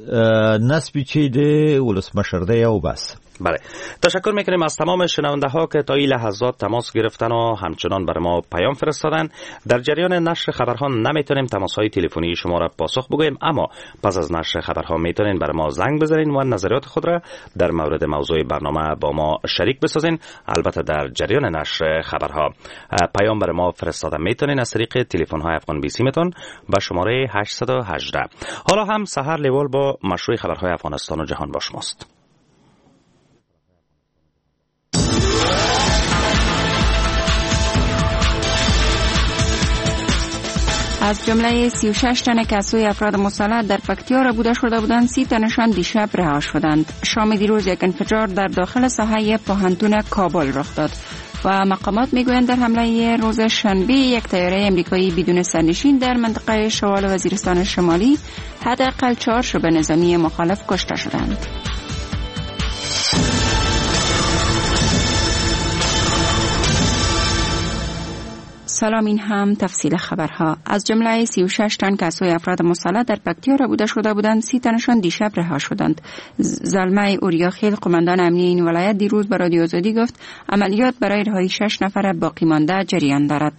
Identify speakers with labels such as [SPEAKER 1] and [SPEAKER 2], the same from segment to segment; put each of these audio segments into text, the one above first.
[SPEAKER 1] نسبی چی ده ولسمشر ده او بس.
[SPEAKER 2] بله، تشکر میکنیم از تمام شنونده ها که تا این لحظات تماس گرفتن و همچنان بر ما پیام فرستادن. در جریان نشر خبرها نمیتونیم تماس های تلفنی شما را پاسخ بگوییم، اما پس از نشر خبرها میتونین بر ما زنگ بزنین و نظریات خود را در مورد موضوع برنامه با ما شریک بسازین. البته در جریان نشر خبرها پیام بر ما فرستاده میتونین از طریق تلفن های افغان بیسی میتون با شماره 818. حالا هم سحر لیوال با مشروع خبرهای افغانستان و جهان با شماست.
[SPEAKER 3] از جمله 36 تن که از سوی افراد مسلح در پکتیا ربوده شده بودند، 30 تنشان دیشب رها شدند. شام دیروز یک انفجار در داخل ساحه پوهنتون کابل رخ داد و مقامات میگویند در حمله روز شنبه یک طیاره امریکایی بدون سرنشین در منطقه شمال وزیرستان شمالی حداقل 4 شبه نظامی مخالف کشته شدند. سلام، این هم تفصیل خبرها. از جمله 36 تن که از سوی افراد مسلح در پکتیا ربوده شده بودند، 30 تنشان دیشب رها شدند. زلمه اوریاخیل، قماندان امنیه این ولایت، دیروز به رادیو آزادی گفت عملیات برای رهایی 6 نفر باقی مانده جریان دارد.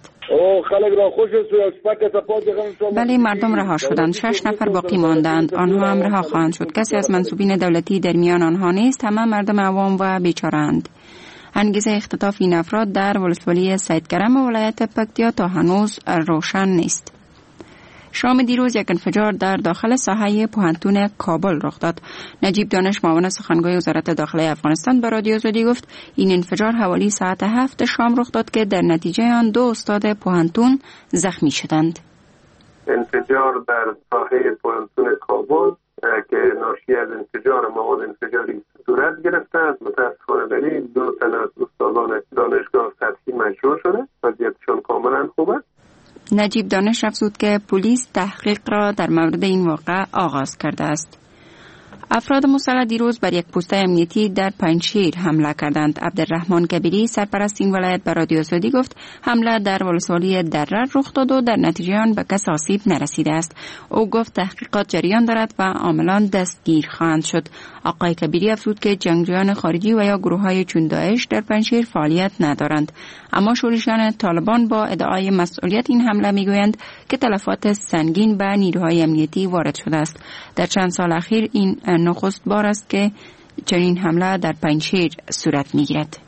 [SPEAKER 3] بله، مردم رها شدند. 6 نفر باقی ماندند. آنها هم رها خواهند شد. کسی از منصوبین دولتی در میان آنها نیست. همه مردم عوام و بیچاره‌اند. انگیزه اختطاف این افراد در ولسوالی سیدکرم ولایت پکتیا تا هنوز روشن نیست. شام دیروز یک انفجار در داخل ساحه پوهنتون کابل رخ داد. نجیب دانش، معاون سخنگوی وزارت داخلی افغانستان، به رادیو آزادی گفت این انفجار حوالی ساعت 7 شام رخ داد که در نتیجه آن 2 استاد پوهنتون زخمی شدند.
[SPEAKER 4] انفجار در ساحه پوهنتون کابل که ناشی از انفجار مواد انفجاری صورت گرفته است. متاسفانه دلیل 2 تن از استادان دانشگاه سطحی مجروح شده. وضعیتشان کاملا خوب است.
[SPEAKER 3] نجیب دانش افزود که پلیس تحقیق را در مورد این واقعه آغاز کرده است. افراد مسلح دیروز بر یک پست امنیتی در پنجشیر حمله کردند. عبدالرحمن کبیری، سرپرست این ولایت، به رادیو آزادی گفت حمله در ولسوالی دره رخ داد و در نتیجه آن به کس آسیب نرسیده است. او گفت تحقیقات جریان دارد و عاملان دستگیر خواهند شد. آقای کبیری افزود که جنگجویان خارجی و یا گروه‌های چون داعش در پنجشیر فعالیت ندارند، اما شورشیان طالبان با ادعای مسئولیت این حمله میگویند که تلفات سنگین به نیروهای امنیتی وارد شده است. در چند سال اخیر این نخست بار است که چنین حمله در پنجشیر صورت میگیرد.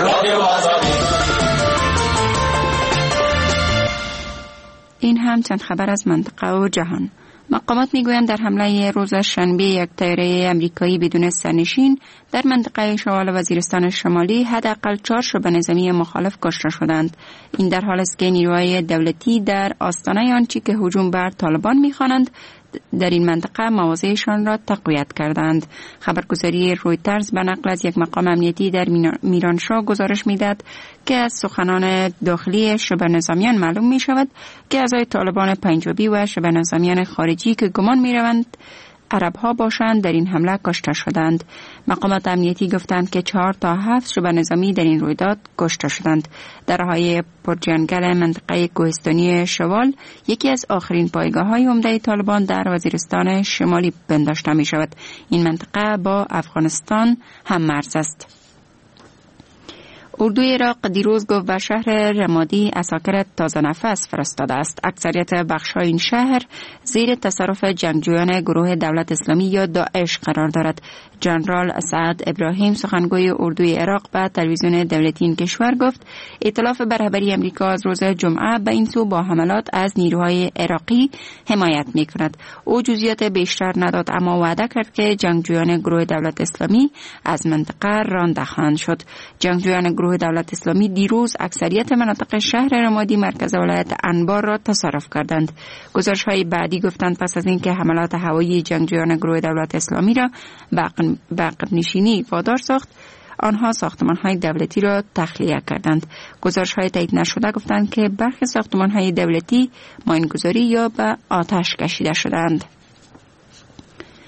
[SPEAKER 3] این هم چند خبر از منطقه و جهان. مقامات میگویند در حمله روز شنبه یک طیاره امریکایی بدون سرنشین در منطقه شمال وزیرستان شمالی حداقل 4 شبه نظامی مخالف کشته شدند. این در حالی است که نیروهای دولتی در آستانه آنچه که هجوم بر طالبان می‌خوانند در این منطقه مواضعشان را تقویت کردند. خبرگزاری رویترز به نقل از یک مقام امنیتی در میرانشاه گزارش می‌دهد که از سخنان داخلی شبه نظامیان معلوم می شود که اعضای طالبان پنجابی و شبه نظامیان خارجی که گمان می روند عرب ها باشند در این حمله کشته شدند. مقامات امنیتی گفتند که 4 تا 7 شبه نظامی در این رویداد کشته شدند. در رهای پرجنگل منطقه کوهستانی شوال، یکی از آخرین پایگاه های عمده طالبان در وزیرستان شمالی پنداشته می شود. این منطقه با افغانستان هم مرز است. اردوی عراق دیروز گفت به شهر رمادی عساکر تازه نفس فرستاده است. اکثریت بخش‌های این شهر زیر تصرف جنگجویان گروه دولت اسلامی یا داعش قرار دارد. جنرال سعد ابراهیم، سخنگوی اردوی عراق، به تلویزیون دولتی این کشور گفت ائتلاف بر رهبری آمریکا از روز جمعه به این سو با حملات از نیروهای عراقی حمایت می‌کند. او جزئیات بیشتر نداد، اما وعده کرد که جنگجویان گروه دولت اسلامی از منطقه رانده خواهند شد. جنگجویان گروه دولت اسلامی دیروز اکثریت مناطق شهر رمادی مرکز ولایت انبار را تصرف کردند. گزارش‌های بعدی گفتند پس از اینکه حملات هوایی جنگجویان گروه دولت اسلامی را به عقب نشینی وادار ساخت، آنها ساختمان‌های دولتی را تخلیه کردند. گزارش‌های تایید نشده گفتند که برخی ساختمان‌های دولتی ماین‌گذاری یا به آتش کشیده شدند.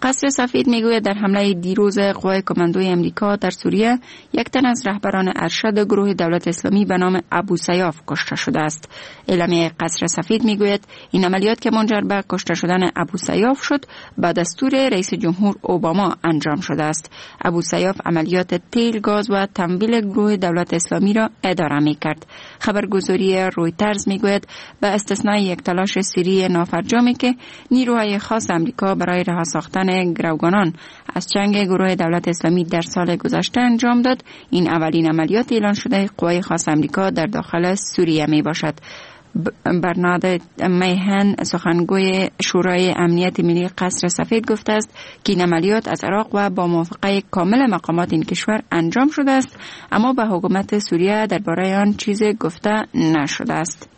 [SPEAKER 3] قصر سفید میگوید در حمله دیروز قوای کماندوی امریکا در سوریه یک تن از رهبران ارشد گروه دولت اسلامی به نام ابو سیاف کشته شده است. اعلامیه قصر سفید میگوید این عملیات که منجر به کشته شدن ابو سیاف شد به دستور رئیس جمهور اوباما انجام شده است. ابو سیاف عملیات تیل، گاز و تمویل گروه دولت اسلامی را اداره میکرد. خبرگزاری رویترز میگوید به استثنای یک تلاش سری نافرجامی که نیروهای خاص امریکا برای رها ساختن گروگانان از چنگ گروه دولت اسلامی در سال گذشته انجام داد، این اولین عملیات اعلان شده قوای خاص امریکا در داخل سوریه می باشد. برنارد میهن سخنگوی شورای امنیت ملی قصر سفید گفته است که این عملیات از عراق و با موافقه کامل مقامات این کشور انجام شده است، اما به حکومت سوریه درباره آن چیزی گفته نشده است.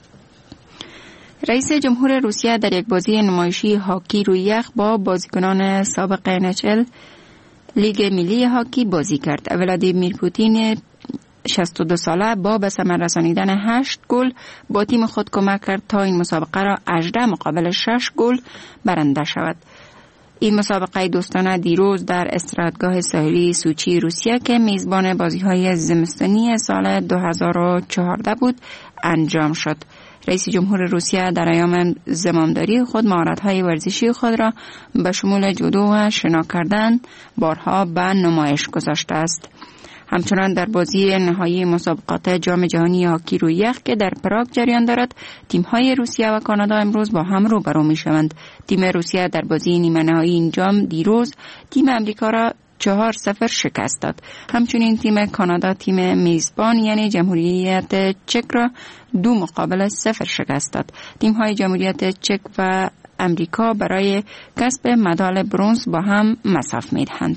[SPEAKER 3] رئیس جمهور روسیه در یک بازی نمایشی هاکی روی یخ با بازیکنان سابق NHL لیگ ملی هاکی بازی کرد. ولادیمیر پوتین 62 ساله با به ثمر رسانیدن 8 گل با تیم خود کمک کرد تا این مسابقه را 18 مقابل 6 گل برنده شود. این مسابقه دوستانه دیروز در استراتگاه ساحلی سوچی روسیه که میزبان بازی‌های زمستانی سال 2014 بود انجام شد. رئیس جمهور روسیه در ایام زمامداری خود مهارت‌های ورزشی خود را به شمول جودو و شنا کردن بارها به نمایش گذاشته است. همچنان در بازی نهایی مسابقات جام جهانی هاکی روی یخ که در پراگ جریان دارد، تیم‌های روسیه و کانادا امروز با هم روبرو می‌شوند. تیم روسیه در بازی نیمه نهایی این جام دیروز تیم امریکا را 4-0 شکست داد. همچنین تیم کانادا تیم میزبان یعنی جمهوریت چک را 2-0 شکست داد. تیم‌های جمهوریت چک و امریکا برای کسب مدال برنز با هم مصاف می‌دهند.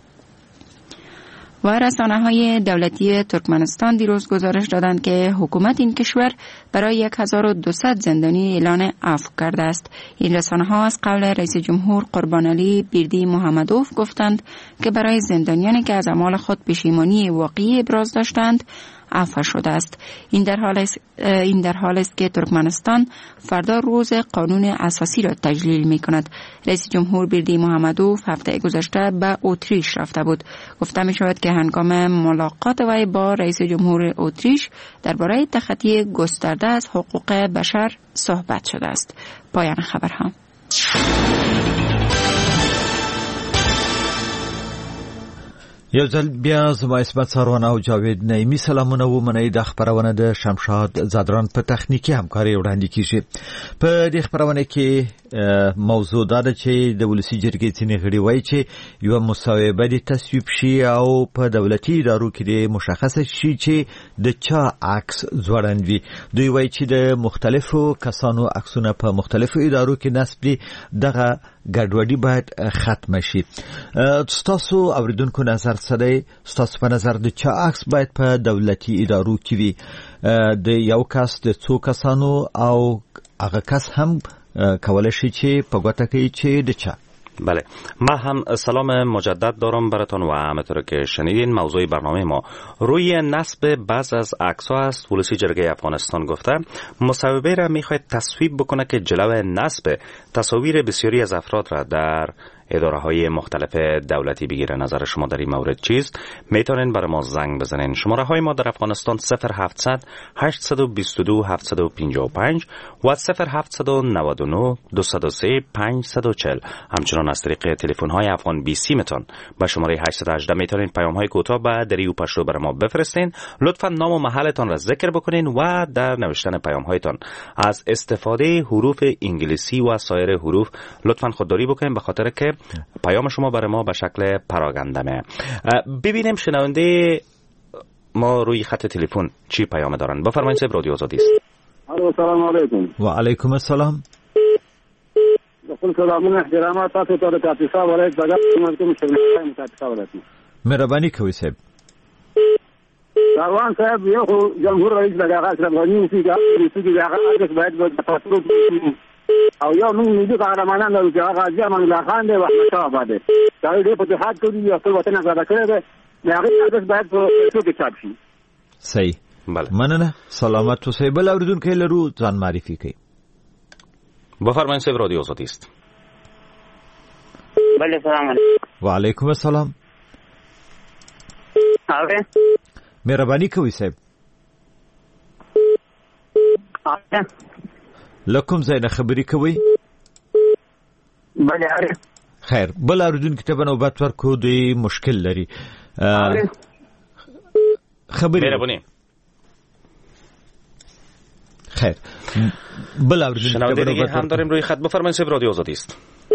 [SPEAKER 3] و رسانه‌های دولتی ترکمنستان دیروز گزارش دادند که حکومت این کشور برای 1200 زندانی اعلان عفو کرده است. این رسانه‌ها از قول رئیس جمهور قربانعلی بیردی محمدوف گفتند که برای زندانیانی که از اعمال خود پشیمانی واقعی ابراز داشتند عفو شده است. این در حال است که ترکمنستان فردا روز قانون اساسی را تجلیل می کند. رئیس جمهور بیردی محمدوف هفته گذشته به اتریش رفته بود. گفته می شود که هنگام ملاقات وی با رئیس جمهور اتریش درباره تخطی گسترده از حقوق بشر صحبت شده است. پایان خبرها.
[SPEAKER 1] یو ځل بیا زما اسمت سارونه او جاوید نعیمي سلامونه ومنئ. د خبرونه د شمشاد زدران په تخنیکی همکاري وړاندې کیږي. په دې خبرونه کې موضوع دا ده چې د ولسی جرګې ځینې غړي وایي چې یو مصوبه د تصویب شي او په دولتي ادارو کې د مشخصه شي چې د چا عکس ځوړند وي. دوی وایي چې د مختلفو کسانو عکسونه په مختلفو ادارو کې نصب دي. دغه ګډوډي باید ختم شي. تاسو اوریدونکو نظر څه ستاسو په نظر د چا عکس باید په دولتي ادارو کې وي؟ د یو کس، د څو کسانو، او هغه کس هم کولای شي چې په ګوته کوي چې د چا.
[SPEAKER 2] بله، ما هم سلام مجدد دارم براتون و همونطور که شنیدین موضوع برنامه ما روی نصب بعض از عکس‌ها است. ولسی جرگه افغانستان گفته مصوبه را میخواهد تصویب بکنه که جلو نصب تصاویر بسیاری از افراد را در اداره های مختلف دولتی بگیره. نظر شما در این مورد چیست؟ میتونین برای ما زنگ بزنین. شماره های ما در افغانستان 0700 822 755 و 0799 203 540. همچنان از طریق تلفن های افغان بی سی متون با شماره 818 میتونین پیام های کوتاه به دریو پشتو برای ما بفرستین. لطفا نام و محلتان را ذکر بکنین و در نوشتن پیام هایتان از استفاده حروف انگلیسی و سایر حروف لطفا خودداری بکنین، به خاطر که پیام شما برای ما به شکل پراگندمه. ببینیم شنونده ما روی خط تلفن چی پیام دارن. بفرمایید صاحب، رادیو آزادی است.
[SPEAKER 5] سلام علیکم.
[SPEAKER 1] و علیکم السلام.
[SPEAKER 5] بخون سلامون احترامات تاسو ته د کاپی صاحب ولایت بغا کوم شرکت کاپی صاحب ولایت.
[SPEAKER 1] مهرباني کوي صاحب.
[SPEAKER 5] روان صاحب یو جمهور رئیس دغه اشرف غنی اوسېږي هغه باید د پاسپورت او یو موږ ملي قهرمانان لرو چې هغه غازي امان الله خان دی او احمد شاه بابا دی. دا ډېر فتوحات کړي دي او خپل وطن آزاد کړی دی. هغه ارزښت باید په پښتو کې چاپ شي.
[SPEAKER 1] صحیح. بله، مننه. سلامت اوسئ. بل اوریدونکي لرو، ځان معرفي کړئ.
[SPEAKER 2] بفرمایید صاحب، رادیو آزادی است.
[SPEAKER 6] بله سلام علیکم.
[SPEAKER 1] و علیکم السلام.
[SPEAKER 6] آره
[SPEAKER 1] مهرباني کوي صاحب.
[SPEAKER 6] آره
[SPEAKER 1] لکم زین خبري کوي.
[SPEAKER 6] بله آره
[SPEAKER 1] خیر بل اوریدونکو ته نوبت ورکو دی مشکل لري. خبري
[SPEAKER 2] مهرباني.
[SPEAKER 1] خیر بل اوریدونکو ته
[SPEAKER 2] نوبت هم داریم روی خط. بفرمایید صاحب رادیو آزادی است.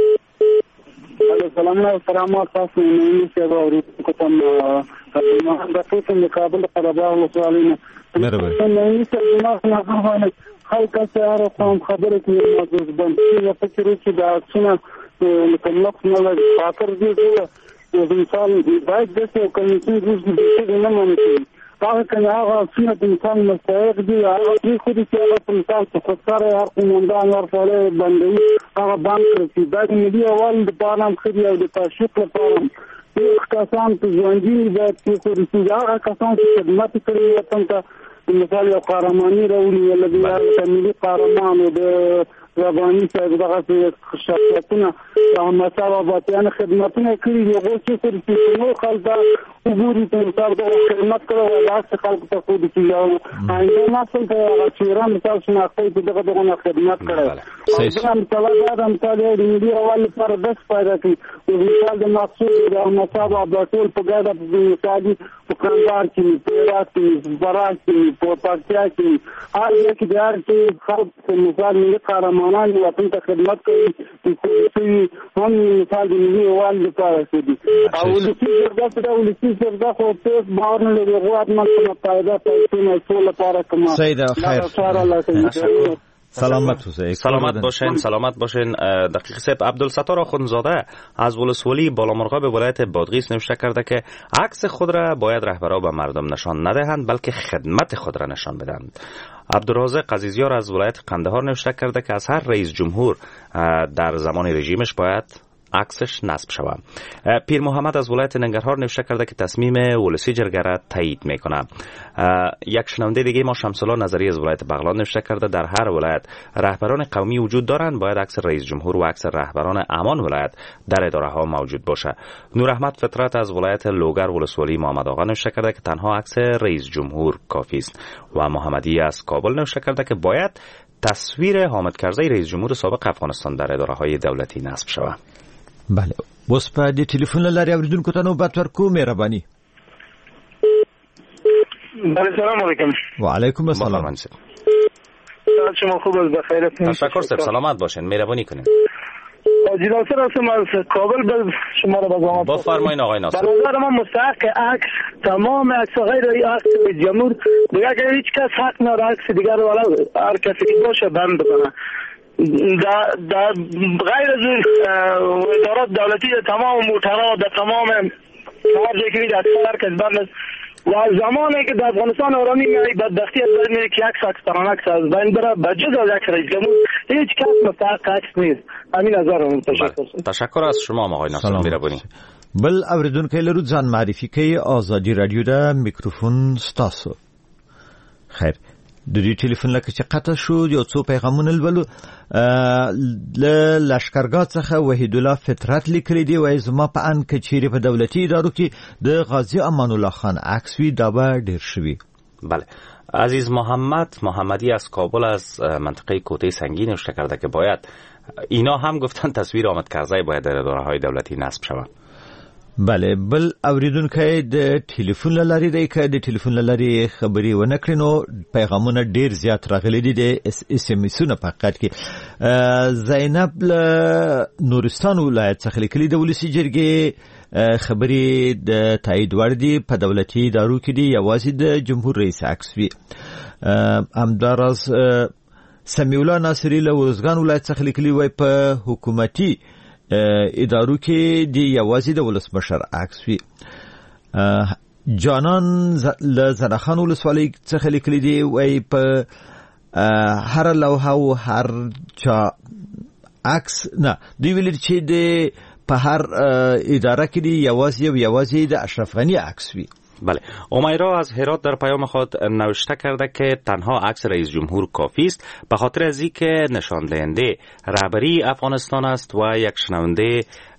[SPEAKER 5] سلام علیکم سلامات تاسو نه یې ورو کوم ما د ټول کابل قرباغ وصالینه
[SPEAKER 1] مرحبا
[SPEAKER 5] نه یې نه خلک سره کوم خبره کوي موضوع باندې فکر چې دا څنګه مکمل نه خاطر دي د انسان باید د څه کوم څه نه مونږ هغه کنه هغه څنګه انسان مستحق دي هغه خو دې چې هغه انسان څه خساره هر کومندان ورته باندې هغه بانک چې دا ملي اول د پارلمان خدي او د تشویق لپاره یو کسان ته ژوندۍ د چې هغه کسان چې خدمت کوي وطن ته مثال یو قهرماني راوړي ولې د ملي قهرمان د رباني صاحب دغه شخصیتونه او مساواتیان خدمتونه کړي دي هغه چې نو خلک وګوري ته مثال د خدمت کړو ولاس خلک ته خو دي چې یو آینده نسل ته چیرې مثال شناخته دغه خدمت کړي او مثال دا مثال د ملي اول پر د فائدہ کوي او مثال د مقصود د مساوات ټول په ګډه په مثالي په کاندار کې پیراتي براتي په پارتیا کې هر یک دیار چې خلک مثال ملي قهرمانان وطن ته خدمت کوي چې هم مثال د ملي اول لپاره دي او د څه د ولسی څخه خو ته باور نه لري غواړم چې فائدہ پېژنې ټول لپاره کوم
[SPEAKER 1] سید خیر سلامت اوسید.
[SPEAKER 2] سلامت باشین. دقیق صاحب عبدالستار آخوندزاده از ولسوالی بالامرغاب ولایت بادغیس نوشته کرده که عکس خود را باید رهبران به مردم نشان ندهند بلکه خدمت خود را نشان بدهند. عبدالرازق عزیزیار از ولایت قندهار نوشته کرده که از هر رئیس جمهور در زمان رژیمش باید عکسش نصب شود. پیر محمد از ولایت ننگرهار نوشته کرده که تصمیم ولسی جرگه را تایید میکنه. یک شنونده دیگه ما شمس‌الله نظری از ولایت بغلان نوشته کرده در هر ولایت رهبران قومی وجود دارند باید عکس رئیس جمهور و عکس رهبران امان ولایت در اداره ها موجود باشه. نور احمد فطرت از ولایت لوگر ولسوالی محمد آقا نوشته کرده که تنها عکس رئیس جمهور کافی است و محمدی از کابل نوشته کرده که باید تصویر حامد کرزی رئیس جمهور سابق افغانستان در اداره های دولتی نصب شود.
[SPEAKER 1] بله اوس په دې ټلیفون لاري اوریدونکو ته نوبت ورکو. مهرباني.
[SPEAKER 5] بله سلام علیکم.
[SPEAKER 1] و علیکم السلام.
[SPEAKER 5] شما خوب از بخیر هستید؟
[SPEAKER 2] تشکر صاحب سلامت باشین. مهربانی کنید.
[SPEAKER 5] جناب هستم از کابل به شما را بگم.
[SPEAKER 2] بفرمایید آقای ناصر.
[SPEAKER 5] به نظر من مستحق عکس تمام عکس غیر عکس جمهور دیگه که هیچ کس حق نداره عکس دیگر رو هر کسی که باشه بند بکنه. در غیر از ادارات دولتی تمام موترها در تمام هر جایی که میده هر کس بند و زمانی که در افغانستان آرامی میایی بدبختی از بین میره که عکس عکس از بین بره بجز از عکس رئیس جمهور هیچ کس مستحق عکس نیست. همین نظرم.
[SPEAKER 2] تشکر از شما آقای ناصر. مهربانی.
[SPEAKER 1] بل اوریدونکو لرو ځان معرفي کوي آزادي رادیو د میکروفون ستاسو. خیر د دې ټلیفون لکه چې قطع شو یو څو پیغامونه لولو. ل لشکرګاه څخه وحید الله فطرت لیکلی دی وای زما په ان کې چیرې په دولتي ادارو کې د غازی امان الله خان عکس وی دا به ډیر شوی.
[SPEAKER 2] بله عزیز محمدی از کابل از منطقه کوته سنگین نوشته کرده که باید اینا هم گفتن تصویر حامد کرزی باید در اداره های دولتی نصب شود.
[SPEAKER 1] بله بل اوریدونکو د ټلیفون لاري دی که د ټلیفون لاري خبري ونه کړي نو پیغامونه ډیر زیات راغلي دي د اس ام اسونه په حقیقت کې. زینب نورستان ولایت څخه لیکلي د ولسی جرګې خبري د تایید ور دي په دولتي ادارو کې دي یوازې د جمهور رئیس عکس وی. همداراز سمیع الله ناصری له ورزګان ولایت څخه لیکلي وای په حکومتي ادارو کې دی یوازې د ولسمشر عکس وی. جانان له زنخان ولسوالۍ څخه لیکلي دی وای په هر لوحه او هر چا عکس نه دی ویل چې د په هر اداره کې دی یوازې د اشرف غنی عکس وی.
[SPEAKER 2] بله امیرا از هرات در پیام خود نوشته کرده که تنها عکس رئیس جمهور کافی است به خاطر از اینکه نشان دهنده رهبری افغانستان است و یک شنونده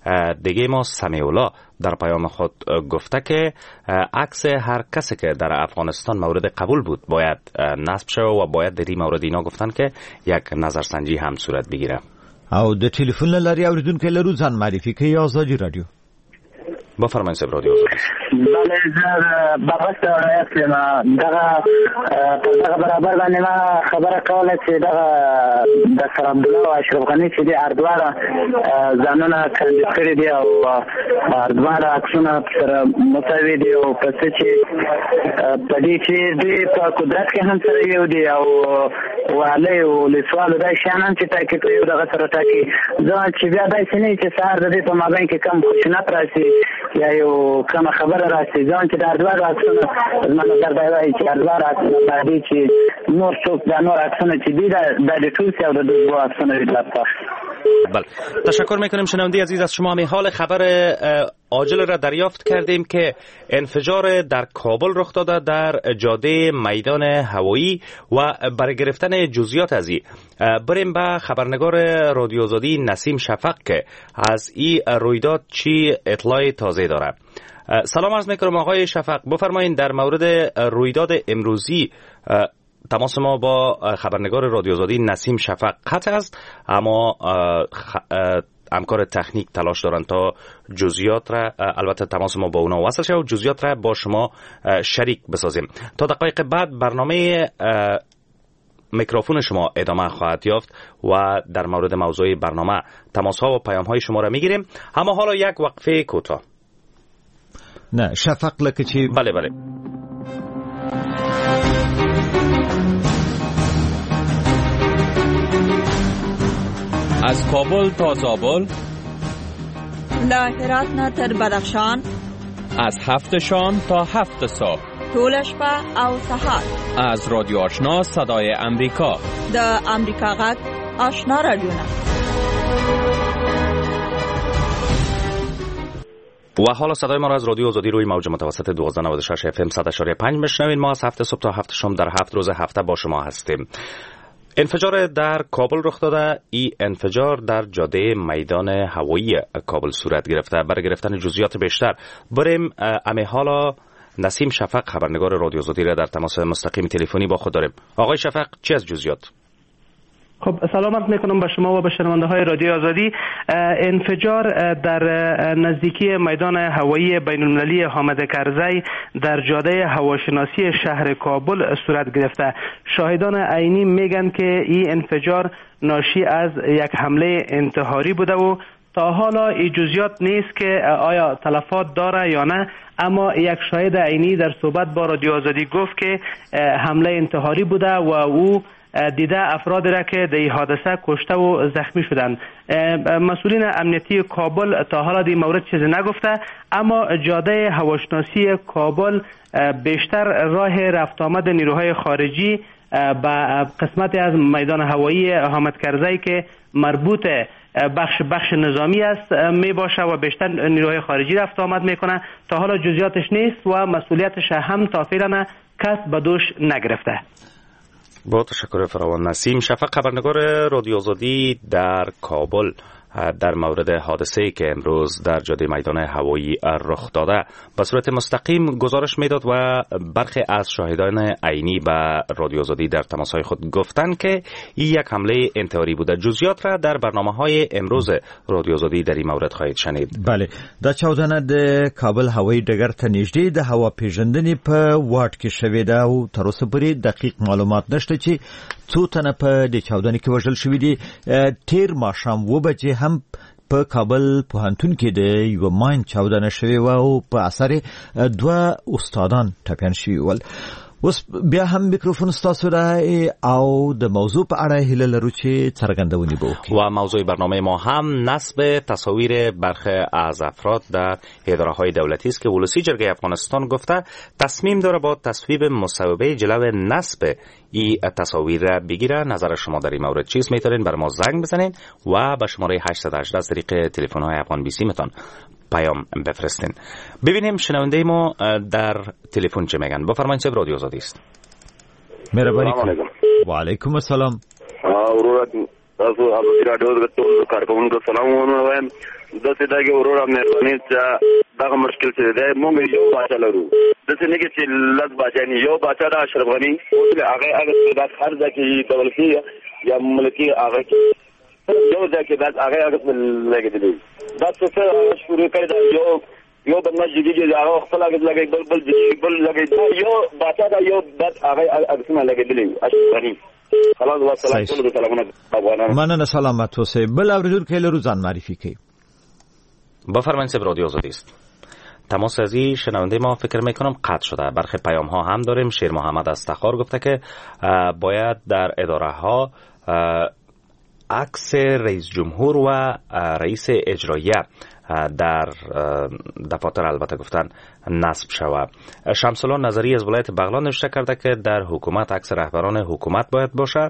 [SPEAKER 2] دیگه ما سمیولا در پیام خود گفته که عکس هر کسی که در افغانستان مورد قبول بود باید نصب شود و باید در این مورد اینا گفتن که یک نظرسنجی هم صورت بگیره.
[SPEAKER 1] او د ټلیفون لاري اوریدونکو لرو ځان معرفي کوي آزادي رادیو.
[SPEAKER 2] بفرمایید صاحب رادیو آزادی.
[SPEAKER 6] بله زه بابت رایت کړم دغه برابر باندې ما خبره کوله چې دغه ډاکټر عبدالله او اشرف غني چې د اردواره ځانونه کاندید کړي دي او اردواره عکسونه سره مساوي دي او په څه چې په دې چې دوی په قدرت کې هم سره یو دي او والي او لسوالو دا شیان چې تاکي په یو دغه سره تاکي ځان چې بیا داسې نه چې سهار د دې په مابین کې کم خوشنط راشي یا یو کومه خبره راشي ځان چې د اردواره عکسونه زما نظر دا دی چې اردواره عکسونه باندې چې نور څوک دا نور عکسونه چې دي د ټول څه او د دوه عکسونه دي.
[SPEAKER 2] بله تشکر میکنیم شنونده عزیز از شما. حال خبر عاجل را دریافت کردیم که انفجار در کابل رخ داده در جاده میدان هوایی و برای گرفتن جزئیات از این بریم به خبرنگار رادیو آزادی نسیم شفق که از این رویداد چی اطلاع تازه داره. سلام عرض میکنم آقای شفق، بفرمایید در مورد رویداد امروزی تماس ما با خبرنگار رادیو آزادی نسیم شفق قطع است، اما همکار تکنیک تلاش دارن تا جزئیات را، البته تماس ما با اونا وصل شه و جزئیات را با شما شریک بسازیم. تا دقایق بعد برنامه میکروفون شما ادامه خواهد یافت و در مورد موضوع برنامه تماس ها و پیام های شما را میگیریم. اما حالا یک وقفه کوتاه.
[SPEAKER 1] نه شفق لکه چی؟
[SPEAKER 2] بله بله.
[SPEAKER 7] از کابل تا زابل،
[SPEAKER 8] له هرات نه تر بدخشان،
[SPEAKER 7] از 7 شام تا 7 صبح،
[SPEAKER 8] ټول شپه او سهار.
[SPEAKER 7] از رادیو آشنا صدای امریکا،
[SPEAKER 8] د امریکا غږ آشنا رادیو.
[SPEAKER 2] و حالا صدای ما را از رادیو آزادی روی موج متوسط 1296 FM 100.5 بشنوید. ما از 7 صبح تا 7 شام در 7 روز هفته با شما هستیم. انفجار در کابل رخ داده. این انفجار در جاده میدان هوایی کابل صورت گرفته. برای گرفتن جزئیات بیشتر بریم حالا نسیم شفق خبرنگار رادیو آزادی را در تماس مستقیم تلفنی با خود داریم. آقای شفق چی از جزئیات؟
[SPEAKER 9] خب سلامت میکنم به شما و به شنونده های رادیو آزادی. انفجار در نزدیکی میدان هوایی بین المللی حامد کرزی در جاده هواشناسی شهر کابل صورت گرفته. شاهدان عینی میگن که این انفجار ناشی از یک حمله انتحاری بوده و تا حالا این جزئیات نیست که آیا تلفات داره یا نه، اما یک شاهد عینی در صحبت با رادیو آزادی گفت که حمله انتحاری بوده و او دیده افراد را که در این حادثه کشته و زخمی شدند. مسئولین امنیتی کابل تا حالا در این مورد چیزی نگفته، اما جاده هواشناسی کابل بیشتر راه رفت آمد نیروهای خارجی به قسمت از میدان هوایی حامد کرزی که مربوط بخش نظامی است می باشه و بیشتر نیروهای خارجی رفت آمد میکنه. تا حالا جزئیاتش نیست و مسئولیتش هم تا فعلا کس به دوش نگرفته.
[SPEAKER 2] با تشکر فراوان نسیم شفق خبرنگار رادیو آزادی در کابل در مورد حادثه‌ای که امروز در جاده میدان هوایی رخ داده به صورت مستقیم گزارش میداد و برخی از شاهدان عینی به رادیو آزادی در تماس‌های خود گفتند که این یک حمله انتحاری بوده. جزئیات را در برنامه‌های امروز رادیو آزادی در این مورد خواهید شنید.
[SPEAKER 1] بله د چاودنه د کابل هوایی ډګر ته نږدې د هوا پیژندنې په واټ کې شوې ده او تر اوسه پورې دقیق معلومات نشته چې څو تنه په د چاودنې کې وژل شوي دي. تیر ماښام 2 بجې هم په کابل پوهنتون کې د یو ماین چاودنه شوې و او په اثر 2 استادان ټپیان شوي ول. اوس بیا هم میکروفون ستاسو را او د موضوع په اړه هیله لرو چې څرګندونې به وکړي.
[SPEAKER 2] و موضوع برنامه ما هم نصب تصاویر برخی از افراد در اداره‌های دولتی است که ولسی جرگه افغانستان گفته تصمیم داره با تصویب مصوبه جلو نصب این تصاویر را بگیره. نظر شما در این مورد چیست؟ میتونین بر ما زنگ بزنین و به شماره 818 از طریق تلفن‌های افغان بی سی متون پیام بفرستین. ببینیم شنونده ما در تلفن چه میگن. بفرمایید صاحب رادیو آزادی است.
[SPEAKER 1] مهربانی کنید. و علیکم السلام.
[SPEAKER 10] تاسو ازادي راډیو د ټول کارکونکو سلامونه وایم. د څه دغه ورور مهرباني چې دغه مشکل څه دی موږ یو باچا لرو د څه نه کې چې لږ باچا نه یو باچا د اشرف غنی او هغه د هر ځکه دولتي یا ملکی هغه یو ځکه د هغه لګیدلی دا څه شروع کړی دا یو د مسجد کې هغه خپل لګي بل لګي یو باچا دا یو د هغه اګسمه لګیدلی اشرف غنی. خلاص والسلام ټول سلامونه افغانان.
[SPEAKER 1] مننه سلامت اوسئ. بل اوریدونکو له روزان معرفی کوي.
[SPEAKER 2] بفرمایید سب رادیو آزادی است. تماس ازی شنونده ما فکر میکنم قطع شده. برخی پیام ها هم داریم. شیر محمد از تخار گفته که باید در اداره ها عکس رئیس جمهور و رئیس اجراییه در دفاتر البته گفتن نصب شود. شمسالله نظری از ولایت بغلان نوشته کرده که در حکومت عکس رهبران حکومت باید باشه،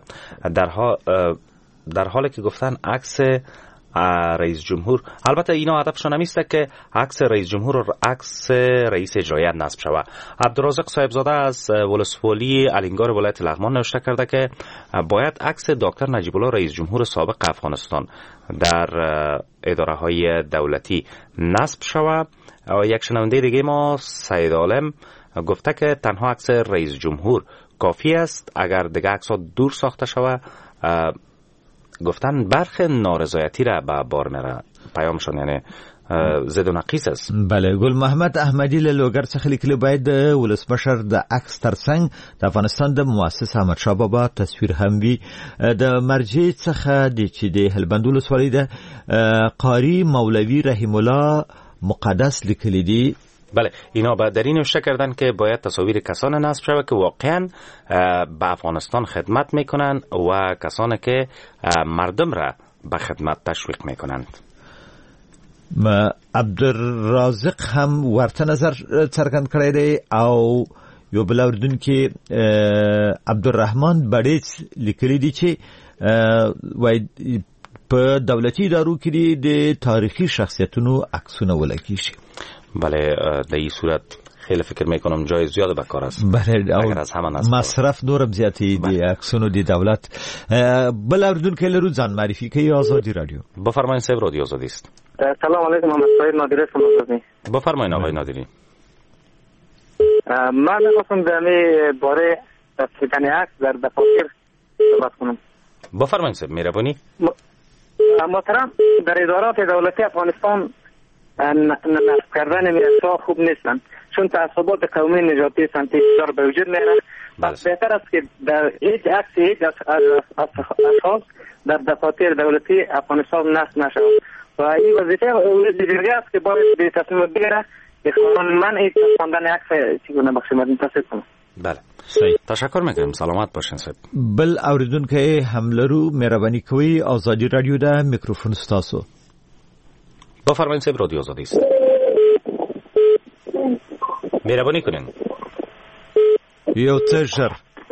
[SPEAKER 2] در حالی که گفتن عکس رئیس جمهور، البته اینا هدفشون همیسته که عکس رئیس جمهور و عکس رئیس اجراییه نصب شود. عبدالرازق صاحبزاده از ولسوالی الینگار ولایت لغمان نوشته کرده که باید عکس دکتر نجیب الله رئیس جمهور سابق افغانستان در اداره های دولتی نصب شود. یک شنونده دیگه ما سید عالم گفته که تنها عکس رئیس جمهور کافی است، اگر دیگه عکس ها دور ساخته شود گفتن برخ نارضایتی را به بار میره. پیامشون یعنی زد و نقیص است.
[SPEAKER 1] بله. گل محمد احمدی له لوګر څخه لیکلی باید د ولسمشر د عکس ترڅنګ د افغانستان د مؤسس احمد شاه بابا تصویر هم وي. د مرجع څخه د چې د هلبند ولسوالۍ د قاری مولوی رحیم الله مقدس لیکلی دی.
[SPEAKER 2] بله، اینا به در این نوشته کردن که باید تصاویر کسان نصب شود که واقعا به افغانستان خدمت میکنند و کسانی که مردم را به خدمت تشویق میکنند.
[SPEAKER 1] عبدالرازق هم ورته نظر څرګند کړی دی او یو بل اوریدونکي عبدالرحمن بډیڅ لیکلی دی چې وای په دولتي ادارو کې د تاریخي شخصیتونو عکسونه ولګی شي.
[SPEAKER 2] بله، در این صورت خیلی فکر میکنم جای زیاد به کار است.
[SPEAKER 1] بله، اگر از همه مصرف نورم زیاتی دی عکسونو دی دولت. بل اوریدونکي له روزان معرفی کوي آزادی رادیو.
[SPEAKER 2] بفرمایید صاحب، رادیو آزادی است.
[SPEAKER 11] سلام علیکم، محمد سعید نادری هستم.
[SPEAKER 2] بفرمایید آقای نادری.
[SPEAKER 11] من می‌خواستم در این باره تصویرگری عکس در دفاتر صحبت کنم.
[SPEAKER 2] بفرمایید صاحب، مهربانی.
[SPEAKER 11] محترم، در ادارات دولتی افغانستان نصب کردن میرسا خوب نیستن، چون تعصبات قومی نژادی سمتی بسیار به وجود میارن. بهتر است که در هیچ عکس هیچ اشخاص در دفاتر دولتی افغانستان نصب نشود و این وظیفه جرگه است که باید به تصمیم بگیره که قانون منع خواندن عکس چگونه بخش منتصب کنه.
[SPEAKER 2] بله، صحیح. تشکر میکنم. سلامت باشین صاحب.
[SPEAKER 1] بل اوریدونکي هم لرو مهرباني کوي. آزادی رادیو ده میکروفون ستاسو.
[SPEAKER 2] بفرمایید صاحب، رادیو آزادی است. مهربانی کنین.
[SPEAKER 1] یو تشر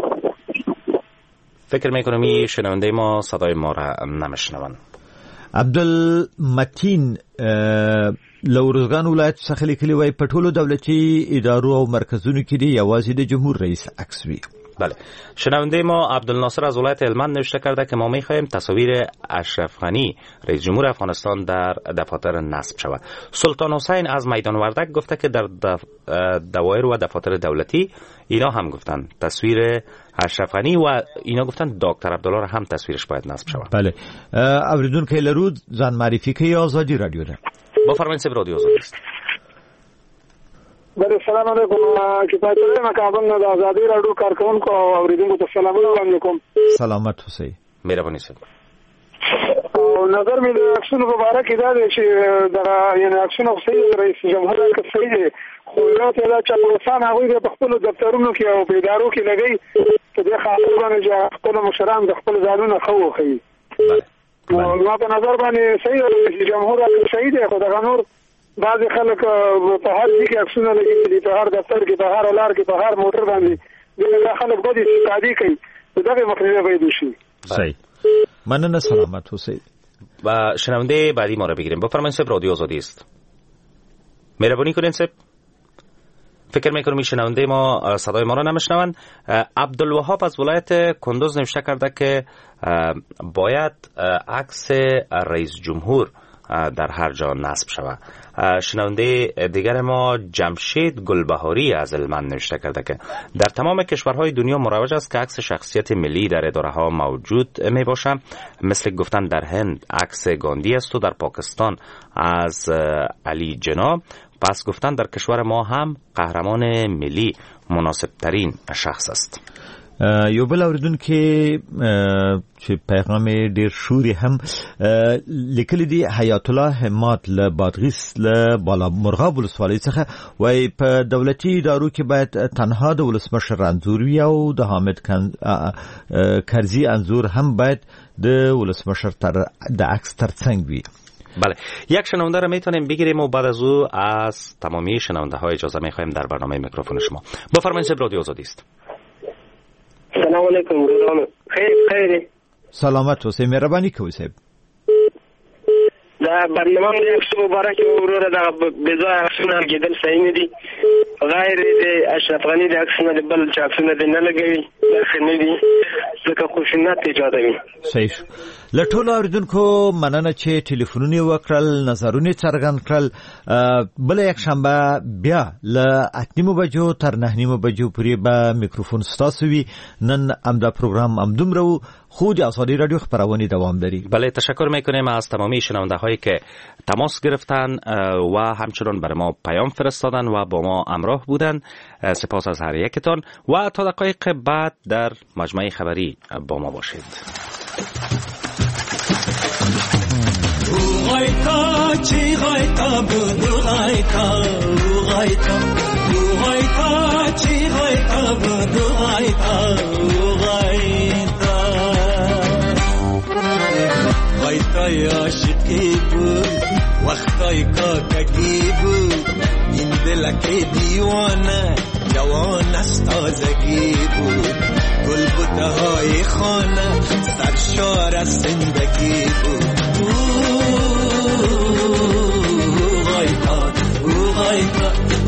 [SPEAKER 2] فکر میکنم این شنونده ما صدای ما را نمیشنون.
[SPEAKER 1] عبدالمتین لورزگان ولایت څخه لیکلی وای په ټولو دولتي ادارو او مرکزونو کې دی یوازې د جمهور رئیس عکس وي.
[SPEAKER 2] بله، شنونده ما عبدالناصر از ولایت هلمند نوشته کرده که ما میخواهیم تصاویر اشرف غنی رئیس جمهور افغانستان در دفاتر نصب شود. سلطان حسین از میدان وردک گفته که در دوایر و دفاتر دولتی اینا هم گفتن تصویر اشرف غنی و اینا گفتن دکتر عبدالله را هم تصویرش باید نصب شود.
[SPEAKER 1] بله، اوریدونکي لرو ځان معرفي کوي. آزادی رادیو ده.
[SPEAKER 2] بفرمایید صاحب، رادیو آزادی است.
[SPEAKER 12] بله، سلام علیکم. کفایت الله مکابل نه د آزادی رادیو کارکونکو او اوریدونکو ته سلامونه وړاندې کوم.
[SPEAKER 1] سلامت اوسئ.
[SPEAKER 2] مهرباني صاحب.
[SPEAKER 12] او نظر مې د عکسونو په اړه کې دا دی چې دا یعنی عکسونه صحیح رئیس جمهور کې صحیح دي، خو یو ته دا چې پروسان هغه په خپل دفترونو کې او په ادارو کې لګي چې د خاطر باندې چې خپل مشران د خپل ځانونه خو کوي. ما په نظر باندې صحیح رئیس جمهور کې صحیح دی، خو دا نور بعض خلک په هر ځای کې عکسونه لګي، په هر دفتر کې، په هر لار کې، په هر موټر باندې دا خلک به استفاده کوي. دغه مخنیوی باید وشي.
[SPEAKER 1] صحیح. مننه، سلامت اوسئ.
[SPEAKER 2] و شنونده بعدی ما را بگیریم. بفرمایید صاحب، رادیو آزادی است. مهربانی کنین صاحب. فکر میکنم شنونده ما صدای ما را نمیشنوند. عبدالوهاب از ولایت کندوز نوشته کرده که باید عکس رئیس جمهور در هر جا نصب شود. شنونده دیگر ما جمشید گلبهاری از هلمند نوشته کرده که در تمام کشورهای دنیا مروج است که عکس شخصیت ملی در اداره ها موجود می باشه. مثل گفتن در هند عکس گاندی است و در پاکستان از علی جناح. پس گفتن در کشور ما هم قهرمان ملی مناسب ترین شخص است.
[SPEAKER 1] یو بل اوریدون چې پیغام ډیر شوري هم لیکل دي حیات الله همات له بادغیس له بالا مرغاب ولسوالۍ څخه وای په دولتي ادارو کې باید تنها د ولسمشر انزور وي او د حامد کرزي انزور هم باید د ولسمشر د عکس ترڅنګ وي.
[SPEAKER 2] بله، یک شنونده را میتونیم بگیریم و بعد از او از تمامی شنونده ها اجازه میخوایم در برنامه میکروفون شما. بفرمایید. سب رادیو آزادی است.
[SPEAKER 13] سلام علیکم. خیر
[SPEAKER 1] سلامت اوسئ. مهرباني کوئ صاحب.
[SPEAKER 13] دا برنامه یک سو مبارک وروره دا بزای عکسونه کېدل صحیح نه دي. غیر د اشرف غنی د عکسونه د بل چا عکسونه نه لګوي. دا نه دي ځکه خشونت ایجادوي.
[SPEAKER 1] صحیح. له ټولو اوریدونکو مننه چې ټلیفونونه وکړل، نظرونه څرګند کړل. بل یک شنبه بیا له 8:30 بجو تر 9:30 بجو پورې به میکروفون ستاسو وي. نن امدا پروگرام امدومره خود آزادی رادیو خبرونه دوام داری.
[SPEAKER 2] بله، تشکر میکنیم از تمامی شنونده هایی که تماس گرفتن و همچنان برای ما پیام فرستادن و با ما همراه بودن. سپاس از هر یکتان و تا دقایق بعد در مجمع خبری با ما باشید.
[SPEAKER 14] غایتا چی غایتا بدو غایتا غایتا غایتا چی غایتا بدو غایتا غایتا غایتای عاشقی بود وقتای کاکگی بود این دلک دیوانه جوان است تازگی بود گل بوته های خانه سرشار از زندگی بود غایتا غایتا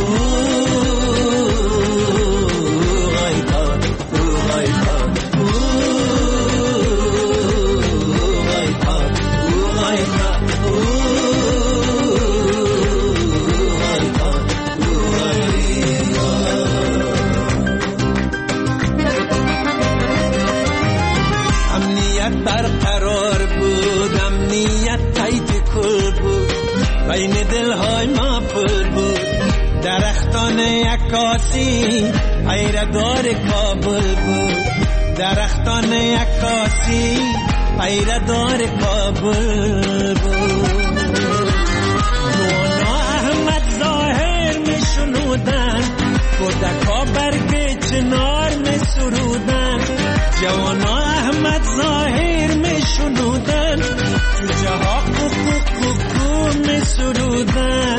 [SPEAKER 14] بین دلهای ما پر بود درختان عکاسی پیردار کابل بود درختان عکاسی پیردار کابل بود مونا احمد ظاهر می شنودن کودکا برگ چنار می سرودن جوانا احمد ظاهر می شنودن جوجه ها می سرودن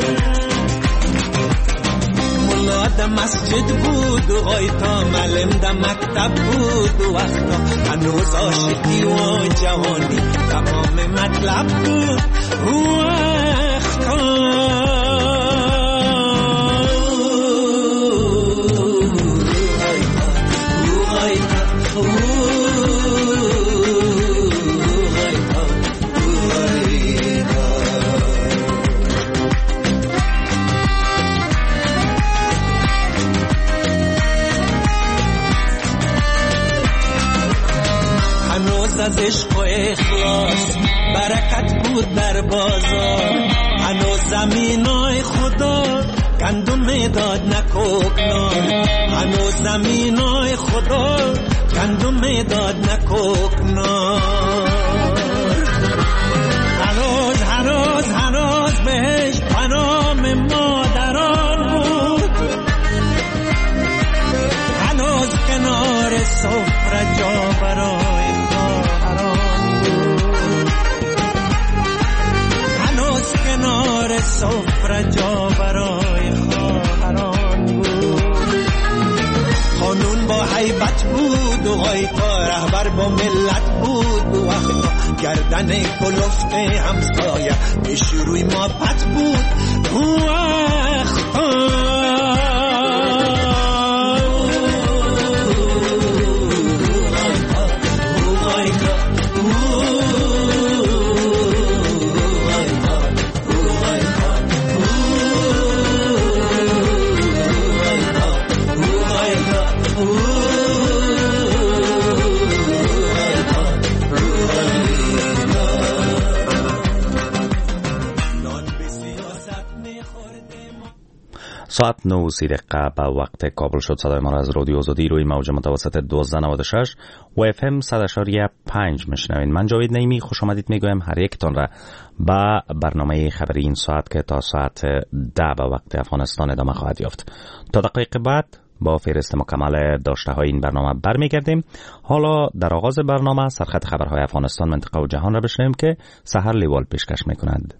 [SPEAKER 14] ملا ده مسجد بود و غایتا معلم ده مکتب بود و وقتا هنوز عاشقی و جوانی تمام مطلب بود از عشق و اخلاص برکت بود در بازار هنوز زمینای خدا گندم میداد نکوکنار هنوز زمینای خدا گندم میداد نکوکنار هنوز بهش پنام مادران بود هنوز کنار سفره جا برای کنار سفره جا برای خواهران بود قانون با هیبت بود و غایتا رهبر با ملت بود و وقتا گردن کلفت همسایه پیش روی ما پت بود و وقتا
[SPEAKER 2] ساعت 9:30 به وقت کابل شد. صدای ما را از رادیو آزادی روی موج متوسط 1296 و اف ام 100.5 میشنوین. من جاوید نعیمی خوش آمدید میگویم هر یکتان را با برنامه خبری این ساعت که تا ساعت 10 به وقت افغانستان ادامه خواهد یافت. تا دقیقه بعد با فهرست مکمل داشته های این برنامه برمیگردیم. حالا در آغاز برنامه سرخط خبرهای افغانستان، منطقه و جهان را بشنویم که سحر لیوال پیشکش میکنند.